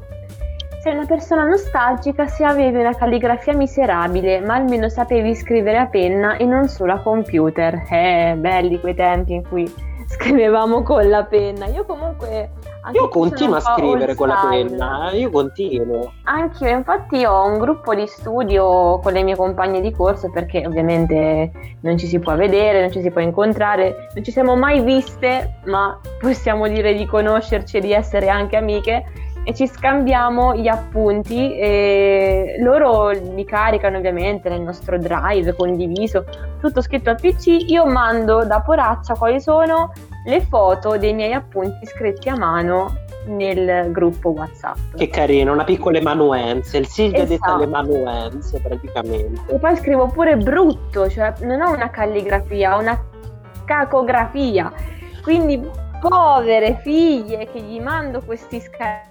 Sei una persona nostalgica se avevi una calligrafia miserabile, ma almeno sapevi scrivere a penna e non solo a computer. Eh, belli quei tempi in cui scrivevamo con la penna. Io comunque... anche Io qui sono continuo a un po' scrivere con la old style. penna, eh, io continuo. Anch'io, infatti ho un gruppo di studio con le mie compagne di corso perché ovviamente non ci si può vedere, non ci si può incontrare, non ci siamo mai viste, ma possiamo dire di conoscerci e di essere anche amiche e ci scambiamo gli appunti e loro li caricano ovviamente nel nostro drive condiviso, tutto scritto a P C, io mando da poraccia quali sono le foto dei miei appunti scritti a mano nel gruppo WhatsApp. Che carino, una piccola emanuense, il Silvia Esatto. detta l'emanuense praticamente. E poi scrivo pure brutto, cioè non ho una calligrafia, ho una cacografia. Quindi povere figlie che gli mando questi scarti,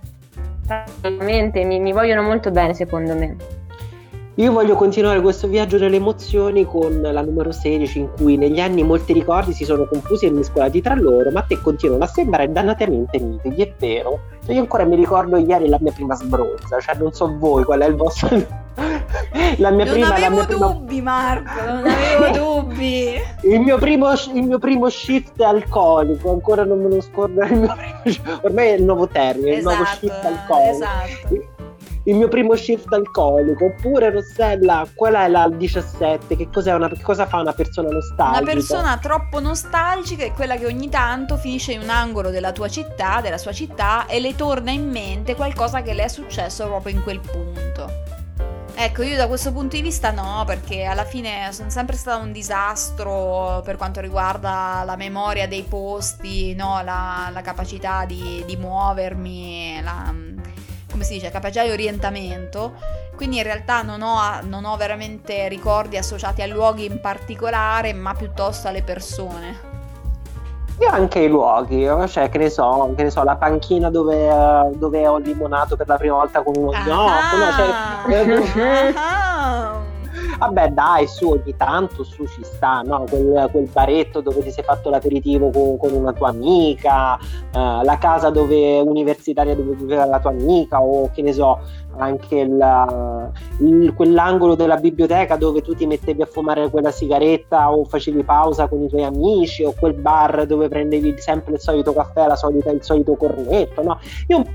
mi, mi vogliono molto bene secondo me. Io voglio continuare questo viaggio nelle emozioni con la numero sedici, in cui negli anni molti ricordi si sono confusi e mescolati tra loro, ma a te continuano a sembrare dannatamente nitidi, è vero? Io ancora mi ricordo ieri la mia prima sbronza, cioè non so voi qual è il vostro... la mia Non prima, la avevo mia prima... dubbi, Marco, non avevo dubbi. Il mio, primo, il mio primo shift alcolico, ancora non me lo scordo, il mio primo, ormai è il nuovo termine, il nuovo Esatto, shift alcolico. esatto. Il mio primo shift alcolico. Oppure, Rossella, qual è la diciassette? Che cos'è una, che cosa fa una persona nostalgica? Una persona troppo nostalgica è quella che ogni tanto finisce in un angolo della tua città, della sua città, e le torna in mente qualcosa che le è successo proprio in quel punto. Ecco, io da questo punto di vista no, perché alla fine sono sempre stata un disastro per quanto riguarda la memoria dei posti, no? la, la capacità di, di muovermi, la, come si dice, capacità di orientamento. Quindi in realtà non ho, non ho veramente ricordi associati a luoghi in particolare, ma piuttosto alle persone. Io anche i luoghi, cioè che ne so, che ne so, la panchina dove, eh, dove ho limonato per la prima volta con uno gnocco, no, cioè, Ah. vabbè dai, su, ogni tanto su ci sta, no? Quel, quel baretto dove ti sei fatto l'aperitivo con, con una tua amica, eh, la casa dove universitaria dove viveva la tua amica, o che ne so, anche il, il, quell'angolo della biblioteca dove tu ti mettevi a fumare quella sigaretta o facevi pausa con i tuoi amici, o quel bar dove prendevi sempre il solito caffè, la solita, il solito cornetto, no? Io un po'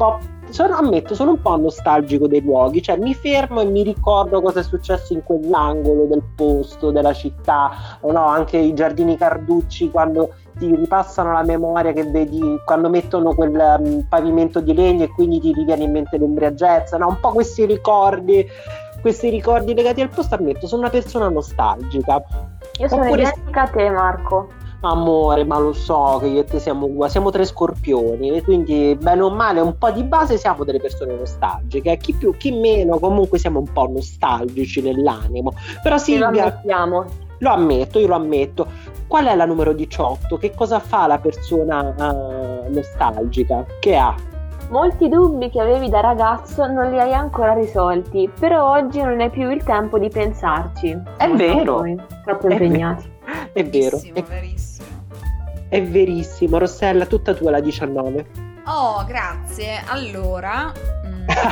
sono, ammetto, sono un po' nostalgico dei luoghi, cioè mi fermo e mi ricordo cosa è successo in quell'angolo del posto, della città, o no, anche i giardini Carducci, quando ti ripassano la memoria, che vedi quando mettono quel um, pavimento di legno e quindi ti riviene in mente l'embriaguezza, no? Un po' questi ricordi, questi ricordi legati al posto. Ammetto, sono una persona nostalgica. Io sono Oppure... identica a te, Marco. Amore, ma lo so che io e te siamo uguali, siamo tre scorpioni, e quindi bene o male un po' di base siamo delle persone nostalgiche, chi più chi meno comunque siamo un po' nostalgici nell'animo. Però Silvia, lo ammettiamo. Lo ammetto, io lo ammetto. Qual è la numero diciotto? Che cosa fa la persona uh, nostalgica? Che ha? Molti dubbi che avevi da ragazzo non li hai ancora risolti, però oggi non è più il tempo di pensarci. È Siamo vero. Noi, troppo È impegnati. È vero. Verissimo, È, verissimo. è verissimo. Rossella, tutta tua la diciannove. Oh, grazie. Allora... mm,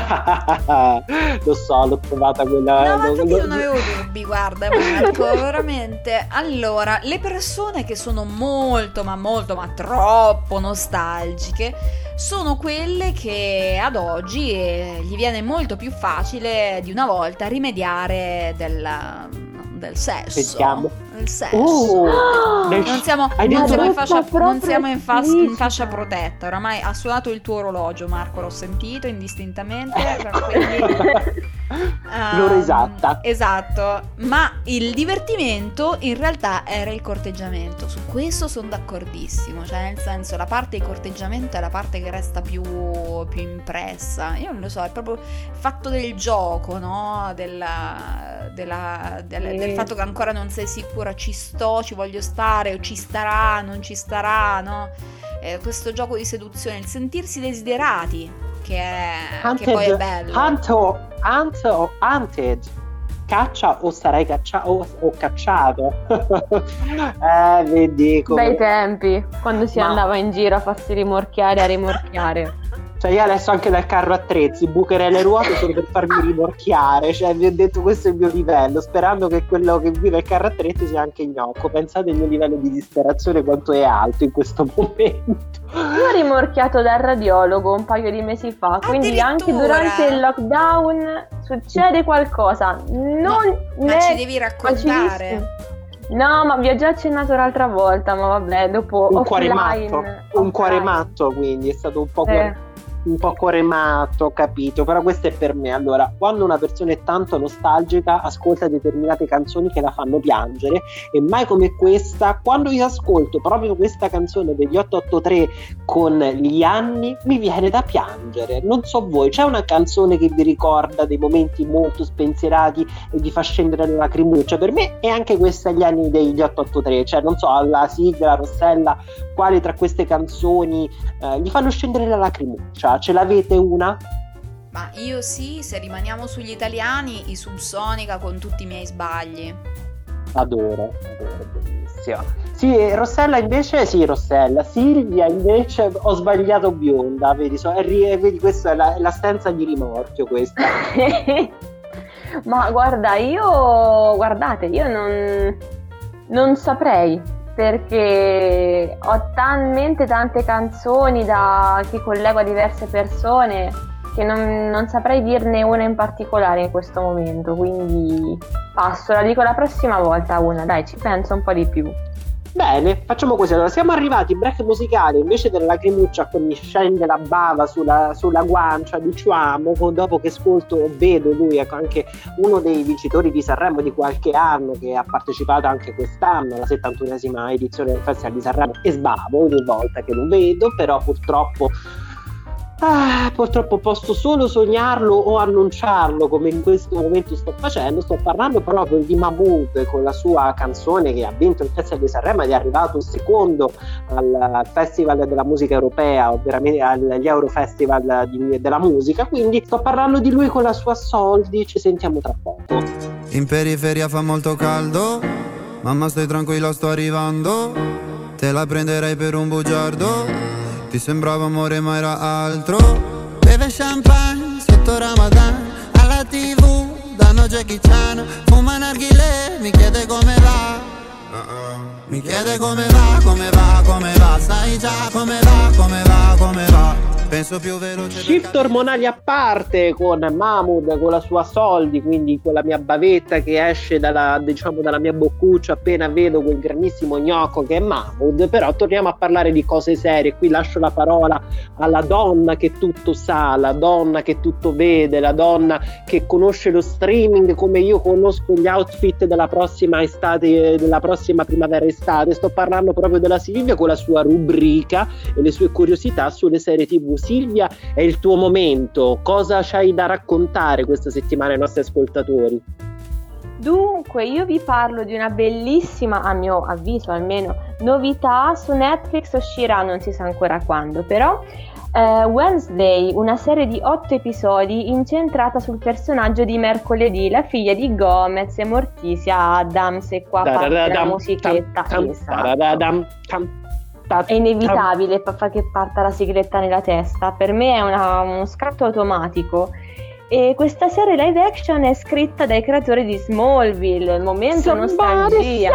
Lo so, l'ho trovata quella. No, ma infatti lo- non avevo dubbi, guarda Marco, veramente. Allora, le persone che sono molto, ma molto, ma troppo nostalgiche sono quelle che ad oggi eh, gli viene molto più facile di una volta rimediare del, del sesso. Vediamo. Del sesso. Oh, nel- Non siamo, hai non detto- siamo in brutta, fascia, proprio non siamo in, fas- in esplicita. fascia protetta. Oramai ha suonato il tuo orologio, Marco, l'ho sentito indistintamente. Quindi, L'ora ehm, esatta. Esatto, ma il divertimento in realtà era il corteggiamento. Su questo sono d'accordissimo. Cioè, nel senso, la parte di corteggiamento è la parte che resta più, più impressa. Io non lo so, è proprio il fatto del gioco, no? Della, della- del, del Sì. fatto che ancora non sei sicura, ci sto, ci voglio stare, o ci starà, non ci starà, no? Eh, questo gioco di seduzione, il sentirsi desiderati, che, è, che poi è bello. Hunter, hunter o hunted? Caccia o sarai cacciato o, o cacciato? eh, vedi come... Bei tempi, quando si Ma- andava in giro a farsi rimorchiare, a rimorchiare. Cioè io adesso anche dal carro attrezzi bucherei le ruote solo per farmi rimorchiare. Cioè vi ho detto, questo è il mio livello, sperando che quello che guida il carro attrezzi sia anche gnocco. Pensate il mio livello di disperazione quanto è alto in questo momento. Io ho rimorchiato dal radiologo un paio di mesi fa, quindi anche Addirittura? durante il lockdown succede qualcosa. Non Ma ne- ci devi raccontare. No, ma vi ho già accennato l'altra volta, ma vabbè, dopo Un cuore offline, matto, un cuore offline. matto, quindi è stato un po' Sì. cuore- un po' cuore matto, ho capito, però questo è per me. Allora, quando una persona è tanto nostalgica, ascolta determinate canzoni che la fanno piangere, e mai come questa. Quando io ascolto proprio questa canzone degli otto otto tre con gli anni, mi viene da piangere. Non so voi, c'è una canzone che vi ricorda dei momenti molto spensierati e vi fa scendere la lacrimuccia? Per me è anche questa gli anni degli otto otto tre, cioè non so, alla sigla, Rossella, quali tra queste canzoni eh, gli fanno scendere la lacrimuccia? Ce l'avete una? Ma io sì, se rimaniamo sugli italiani, i Subsonica con tutti i miei sbagli. Adoro, adoro, bellissimo. Sì, e Rossella invece, sì, Rossella. Silvia invece, ho sbagliato bionda, vedi, so, è ri- vedi, questa è la, è la stanza di rimorchio questa. Ma guarda, io guardate, io non, non saprei, perché ho talmente tante canzoni da, che collego a diverse persone, che non, non saprei dirne una in particolare in questo momento, quindi passo, la dico la prossima volta una, dai, ci penso un po' di più. Bene, facciamo così. Allora, siamo arrivati, break musicale, invece della lacrimuccia che mi scende la bava sulla, sulla guancia, diciamo, dopo che ascolto, vedo lui, ecco, anche uno dei vincitori di Sanremo di qualche anno, che ha partecipato anche quest'anno alla settantunesima edizione del Festival di Sanremo, e sbavo ogni volta che lo vedo, però purtroppo Ah, purtroppo posso solo sognarlo o annunciarlo, come in questo momento sto facendo. Sto parlando proprio di Mahmood, con la sua canzone che ha vinto il Festival di Sanremo ed è arrivato secondo al, al Festival della Musica Europea, ovvero agli Eurofestival di, della musica. Quindi sto parlando di lui con la sua Soldi. Ci sentiamo tra poco. In periferia fa molto caldo, mamma stai tranquilla, sto arrivando. Te la prenderei per un bugiardo, ti sembrava amore ma era altro. Beve champagne sotto Ramadan, alla tv danno Jackie Chan. Fuma narghile, mi chiede come va, uh-uh. Mi chiede come va, come va, come va. Sai già come va, come va, come va. Penso adesso più veloce. Shift ormonali a parte, con Mahmood, con la sua Soldi, quindi con la mia bavetta che esce dalla, diciamo, dalla mia boccuccia appena vedo quel grandissimo gnocco che è Mahmood. Però torniamo a parlare di cose serie. Qui lascio la parola alla donna che tutto sa, la donna che tutto vede, la donna che conosce lo streaming come io conosco gli outfit della prossima estate, della prossima primavera estate. Sto parlando proprio della Silvia con la sua rubrica e le sue curiosità sulle serie tivù. Silvia, è il tuo momento, cosa c'hai da raccontare questa settimana ai nostri ascoltatori? Dunque, io vi parlo di una bellissima, a mio avviso almeno, novità su Netflix. Uscirà non si sa ancora quando, però eh, Wednesday, una serie di otto episodi incentrata sul personaggio di Mercoledì, la figlia di Gomez e Morticia Adams, e qua parte la musichetta. Esatto. È inevitabile fa che parta la sigletta nella testa, per me è una, uno scatto automatico. E questa serie live action è scritta dai creatori di Smallville, il momento nostalgia.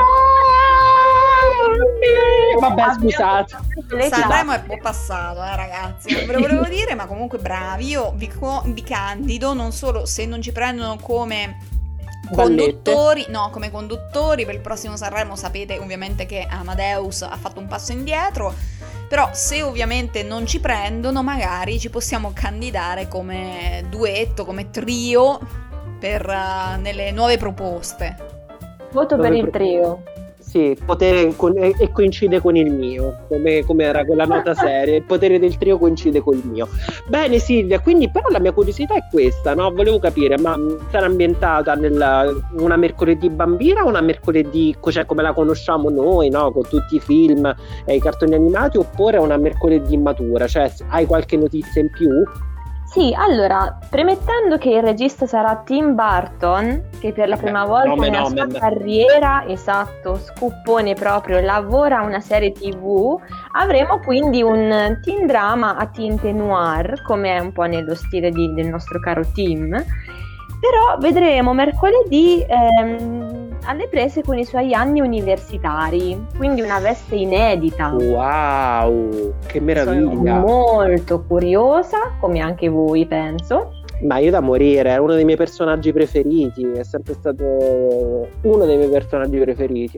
Vabbè, scusate, Sanremo è un po' passato, eh ragazzi, non ve lo volevo dire, ma comunque bravi. Io vi, vi candido, non solo se non ci prendono come conduttori, no, come conduttori per il prossimo Sanremo. Sapete ovviamente che Amadeus ha fatto un passo indietro, però se ovviamente non ci prendono, magari ci possiamo candidare come duetto, come trio per uh, nelle nuove proposte. Voto per il trio. Sì, potere con, e, e coincide con il mio, come, come era quella nota serie, il potere del trio coincide col mio. Bene Silvia, quindi però la mia curiosità è questa, no? Volevo capire, ma sarà ambientata nella una mercoledì bambina o una mercoledì, cioè come la conosciamo noi, no? Con tutti i film e i cartoni animati, oppure una mercoledì matura? Cioè, hai qualche notizia in più? Sì, allora, premettendo che il regista sarà Tim Burton, che per la prima volta nome, nella nome. sua carriera, esatto, scoppone proprio, lavora a una serie tivù, avremo quindi un teen drama a tinte noir, come è un po' nello stile di, del nostro caro Tim. Però vedremo mercoledì ehm, alle prese con i suoi anni universitari, quindi una veste inedita. Wow, che meraviglia! Sono molto curiosa, come anche voi penso. Ma io da morire, è uno dei miei personaggi preferiti, è sempre stato uno dei miei personaggi preferiti.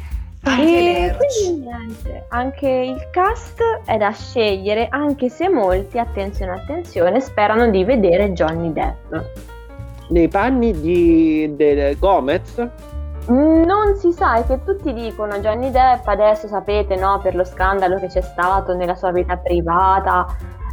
E quindi niente, anche il cast è da scegliere, anche se molti, attenzione attenzione, sperano di vedere Johnny Depp. Nei panni di, di Gomez? Non si sa, è che tutti dicono Johnny Depp adesso, sapete, no, per lo scandalo che c'è stato nella sua vita privata,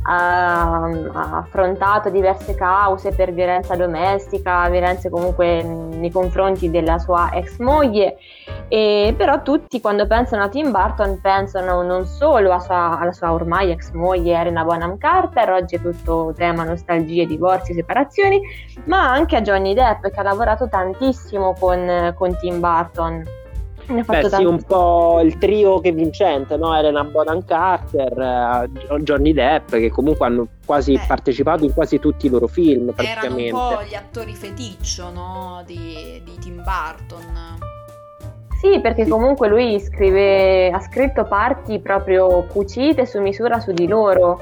ha, ha affrontato diverse cause per violenza domestica, violenze comunque nei confronti della sua ex moglie, e però tutti quando pensano a Tim Burton pensano non solo a sua, alla sua ormai ex moglie Helena Bonham Carter, oggi è tutto tema nostalgie, divorzi, separazioni, ma anche a Johnny Depp, che ha lavorato tantissimo con, con Tim Burton. Ne ha fatto Beh sì, un po' il trio che è vincente, no? Helena Bonham Carter, uh, Johnny Depp, che comunque hanno quasi eh. partecipato in quasi tutti i loro film praticamente. Erano un po' gli attori feticcio, no? di, di Tim Burton. Sì, perché comunque lui scrive, ha scritto parti proprio cucite su misura su di loro,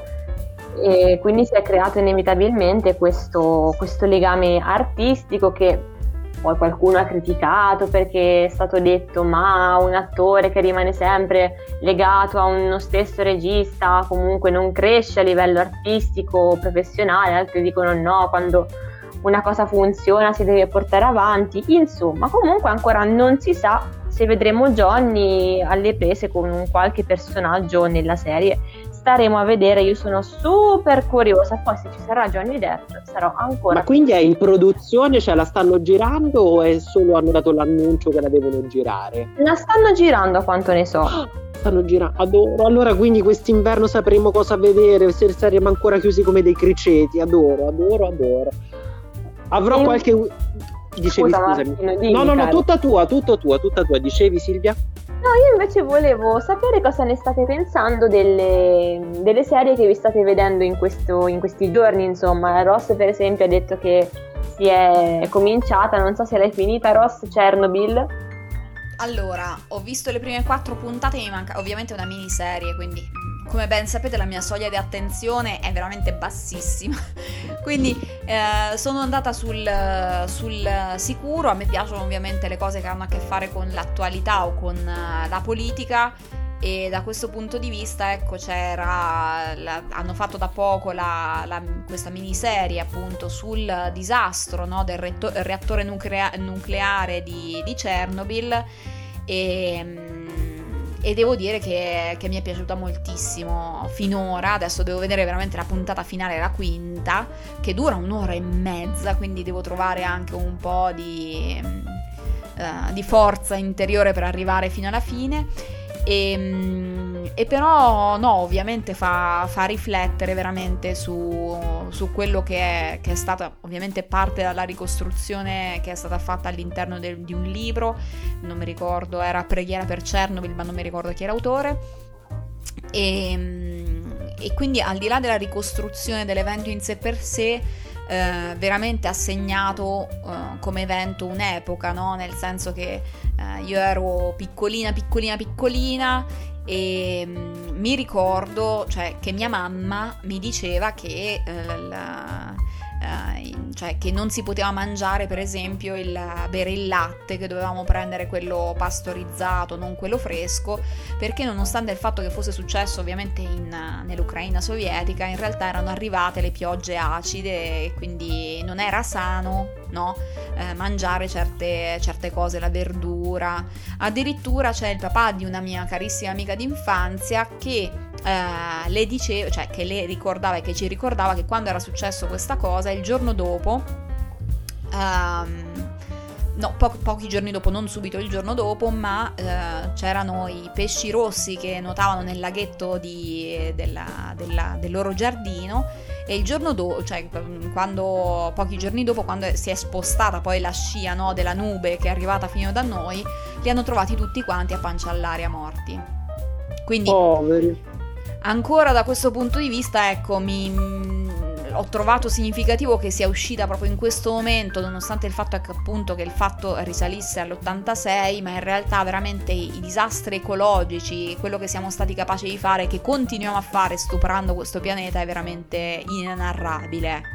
e quindi si è creato inevitabilmente questo, questo legame artistico che poi qualcuno ha criticato perché è stato detto ma un attore che rimane sempre legato a uno stesso regista comunque non cresce a livello artistico professionale, altri dicono no, quando una cosa funziona si deve portare avanti. Insomma, comunque ancora non si sa se vedremo Johnny alle prese con un qualche personaggio nella serie. Staremo a vedere, io sono super curiosa. Poi se ci sarà Johnny Depp sarò ancora. Ma quindi è in produzione, cioè la stanno girando o è solo hanno dato l'annuncio che la devono girare? La stanno girando a quanto ne so. Stanno girando, adoro. Allora quindi quest'inverno sapremo cosa vedere, se saremo ancora chiusi come dei criceti. Adoro, adoro, adoro. Avrò e... qualche... Dicevi, Scusa, scusami. Martino, dimmi, no, no, no, caro. tutta tua, tutta tua, tutta tua. Dicevi, Silvia? No, io invece volevo sapere cosa ne state pensando delle, delle serie che vi state vedendo in, questo, in questi giorni, insomma. Ross per esempio ha detto che si è cominciata, non so se l'hai finita, Ross, Chernobyl. Allora, ho visto le prime quattro puntate, mi manca ovviamente una miniserie, quindi come ben sapete la mia soglia di attenzione è veramente bassissima, quindi eh, sono andata sul, sul sicuro. A me piacciono ovviamente le cose che hanno a che fare con l'attualità o con uh, la politica, e da questo punto di vista, ecco, c'era la, hanno fatto da poco la, la, questa miniserie appunto sul disastro, no, del retto, reattore nuclea, nucleare di, di Chernobyl, e, e devo dire che, che mi è piaciuta moltissimo finora. Adesso devo vedere veramente la puntata finale, la quinta, che dura un'ora e mezza, quindi devo trovare anche un po' di, uh, di forza interiore per arrivare fino alla fine. E, e però no, ovviamente fa, fa riflettere veramente su, su quello che è, che è stata ovviamente parte della ricostruzione che è stata fatta all'interno del, di un libro, non mi ricordo, era Preghiera per Chernobyl, ma non mi ricordo chi era autore. E, e quindi al di là della ricostruzione dell'evento in sé per sé, Eh, veramente ha segnato eh, come evento un'epoca, no? Nel senso che eh, io ero piccolina, piccolina, piccolina e mh, mi ricordo, cioè, che mia mamma mi diceva che eh, la, eh, cioè che non si poteva mangiare, per esempio, il bere il latte, che dovevamo prendere quello pastorizzato, non quello fresco, perché nonostante il fatto che fosse successo ovviamente in, nell'Ucraina sovietica, in realtà erano arrivate le piogge acide e quindi non era sano, no, eh, mangiare certe, certe cose, la verdura. Addirittura c'è il papà di una mia carissima amica d'infanzia che Uh, le diceva, cioè che le ricordava e che ci ricordava che quando era successo questa cosa, il giorno dopo, um, no, po- pochi giorni dopo, non subito il giorno dopo, ma uh, c'erano i pesci rossi che nuotavano nel laghetto di, della, della, del loro giardino, e il giorno dopo, cioè quando, pochi giorni dopo, quando si è spostata poi la scia, no, della nube che è arrivata fino da noi, li hanno trovati tutti quanti a pancia all'aria morti. Quindi poveri. Ancora da questo punto di vista, ecco, mi ho trovato significativo che sia uscita proprio in questo momento, nonostante il fatto che appunto che il fatto risalisse all'ottantasei, ma in realtà veramente i disastri ecologici, quello che siamo stati capaci di fare, che continuiamo a fare stuprando questo pianeta, è veramente inenarrabile.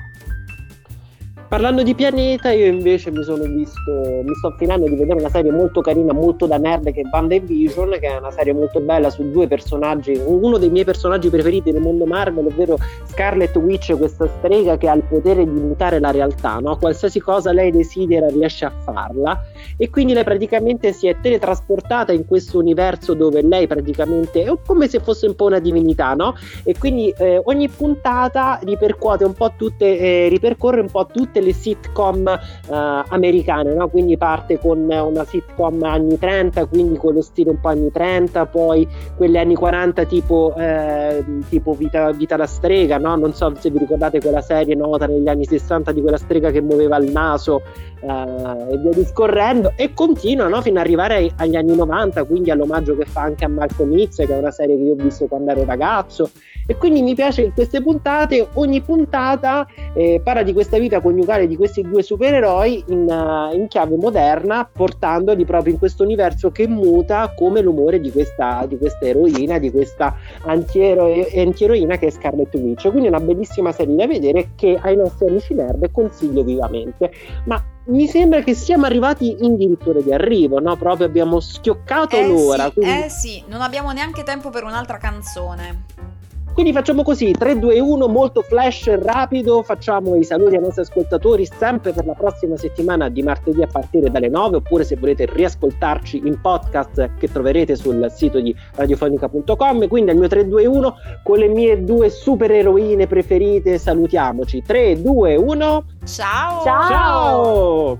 Parlando di pianeta, io invece mi sono visto, mi sto finendo di vedere una serie molto carina, molto da nerd, che è WandaVision, che è una serie molto bella su due personaggi, uno dei miei personaggi preferiti del mondo Marvel, ovvero Scarlet Witch, questa strega che ha il potere di mutare la realtà, no? Qualsiasi cosa lei desidera riesce a farla, e quindi lei praticamente si è teletrasportata in questo universo dove lei praticamente è come se fosse un po' una divinità, no? E quindi eh, ogni puntata ripercuote un po' tutte, eh, ripercorre un po' tutte le sitcom uh, americane, no? Quindi parte con una sitcom anni trenta, quindi con lo stile un po' anni trenta, poi quelle anni quaranta tipo, eh, tipo Vita, Vita la strega, no? Non so se vi ricordate quella serie nota negli anni sessanta di quella strega che muoveva il naso, uh, e via discorrendo, e continua, no? Fino ad arrivare ai, agli anni novanta, quindi all'omaggio che fa anche a Malcolm X, che è una serie che io ho visto quando ero ragazzo. E quindi mi piace che queste puntate, ogni puntata eh, parla di questa vita coniugale di questi due supereroi in, uh, in chiave moderna, portandoli proprio in questo universo che muta come l'umore di questa, di questa eroina, di questa antiero- antieroina che è Scarlet Witch. Quindi è una bellissima serie da vedere che ai nostri amici nerd consiglio vivamente. Ma mi sembra che siamo arrivati in dirittura di arrivo, no? Proprio abbiamo schioccato eh l'ora. Sì, quindi... Eh sì, non abbiamo neanche tempo per un'altra canzone. Quindi facciamo così, tre, due, uno, molto flash, rapido, facciamo i saluti ai nostri ascoltatori sempre per la prossima settimana di martedì a partire dalle nove, oppure se volete riascoltarci in podcast che troverete sul sito di radiofonica punto com. Quindi al mio tre, due, uno con le mie due super eroine preferite salutiamoci. tre, due, uno. Ciao! Ciao! Ciao!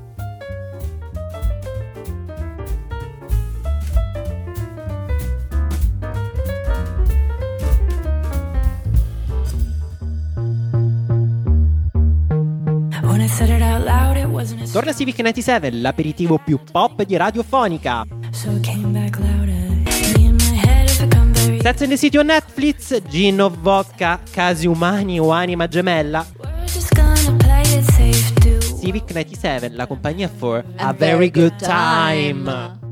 Torna Civic novantasette, l'aperitivo più pop di Radiofonica. Sex and the City on Netflix, Gin o Vodka, Casi Umani o Anima Gemella. Civic novantasette, la compagnia for a, a very good time. time.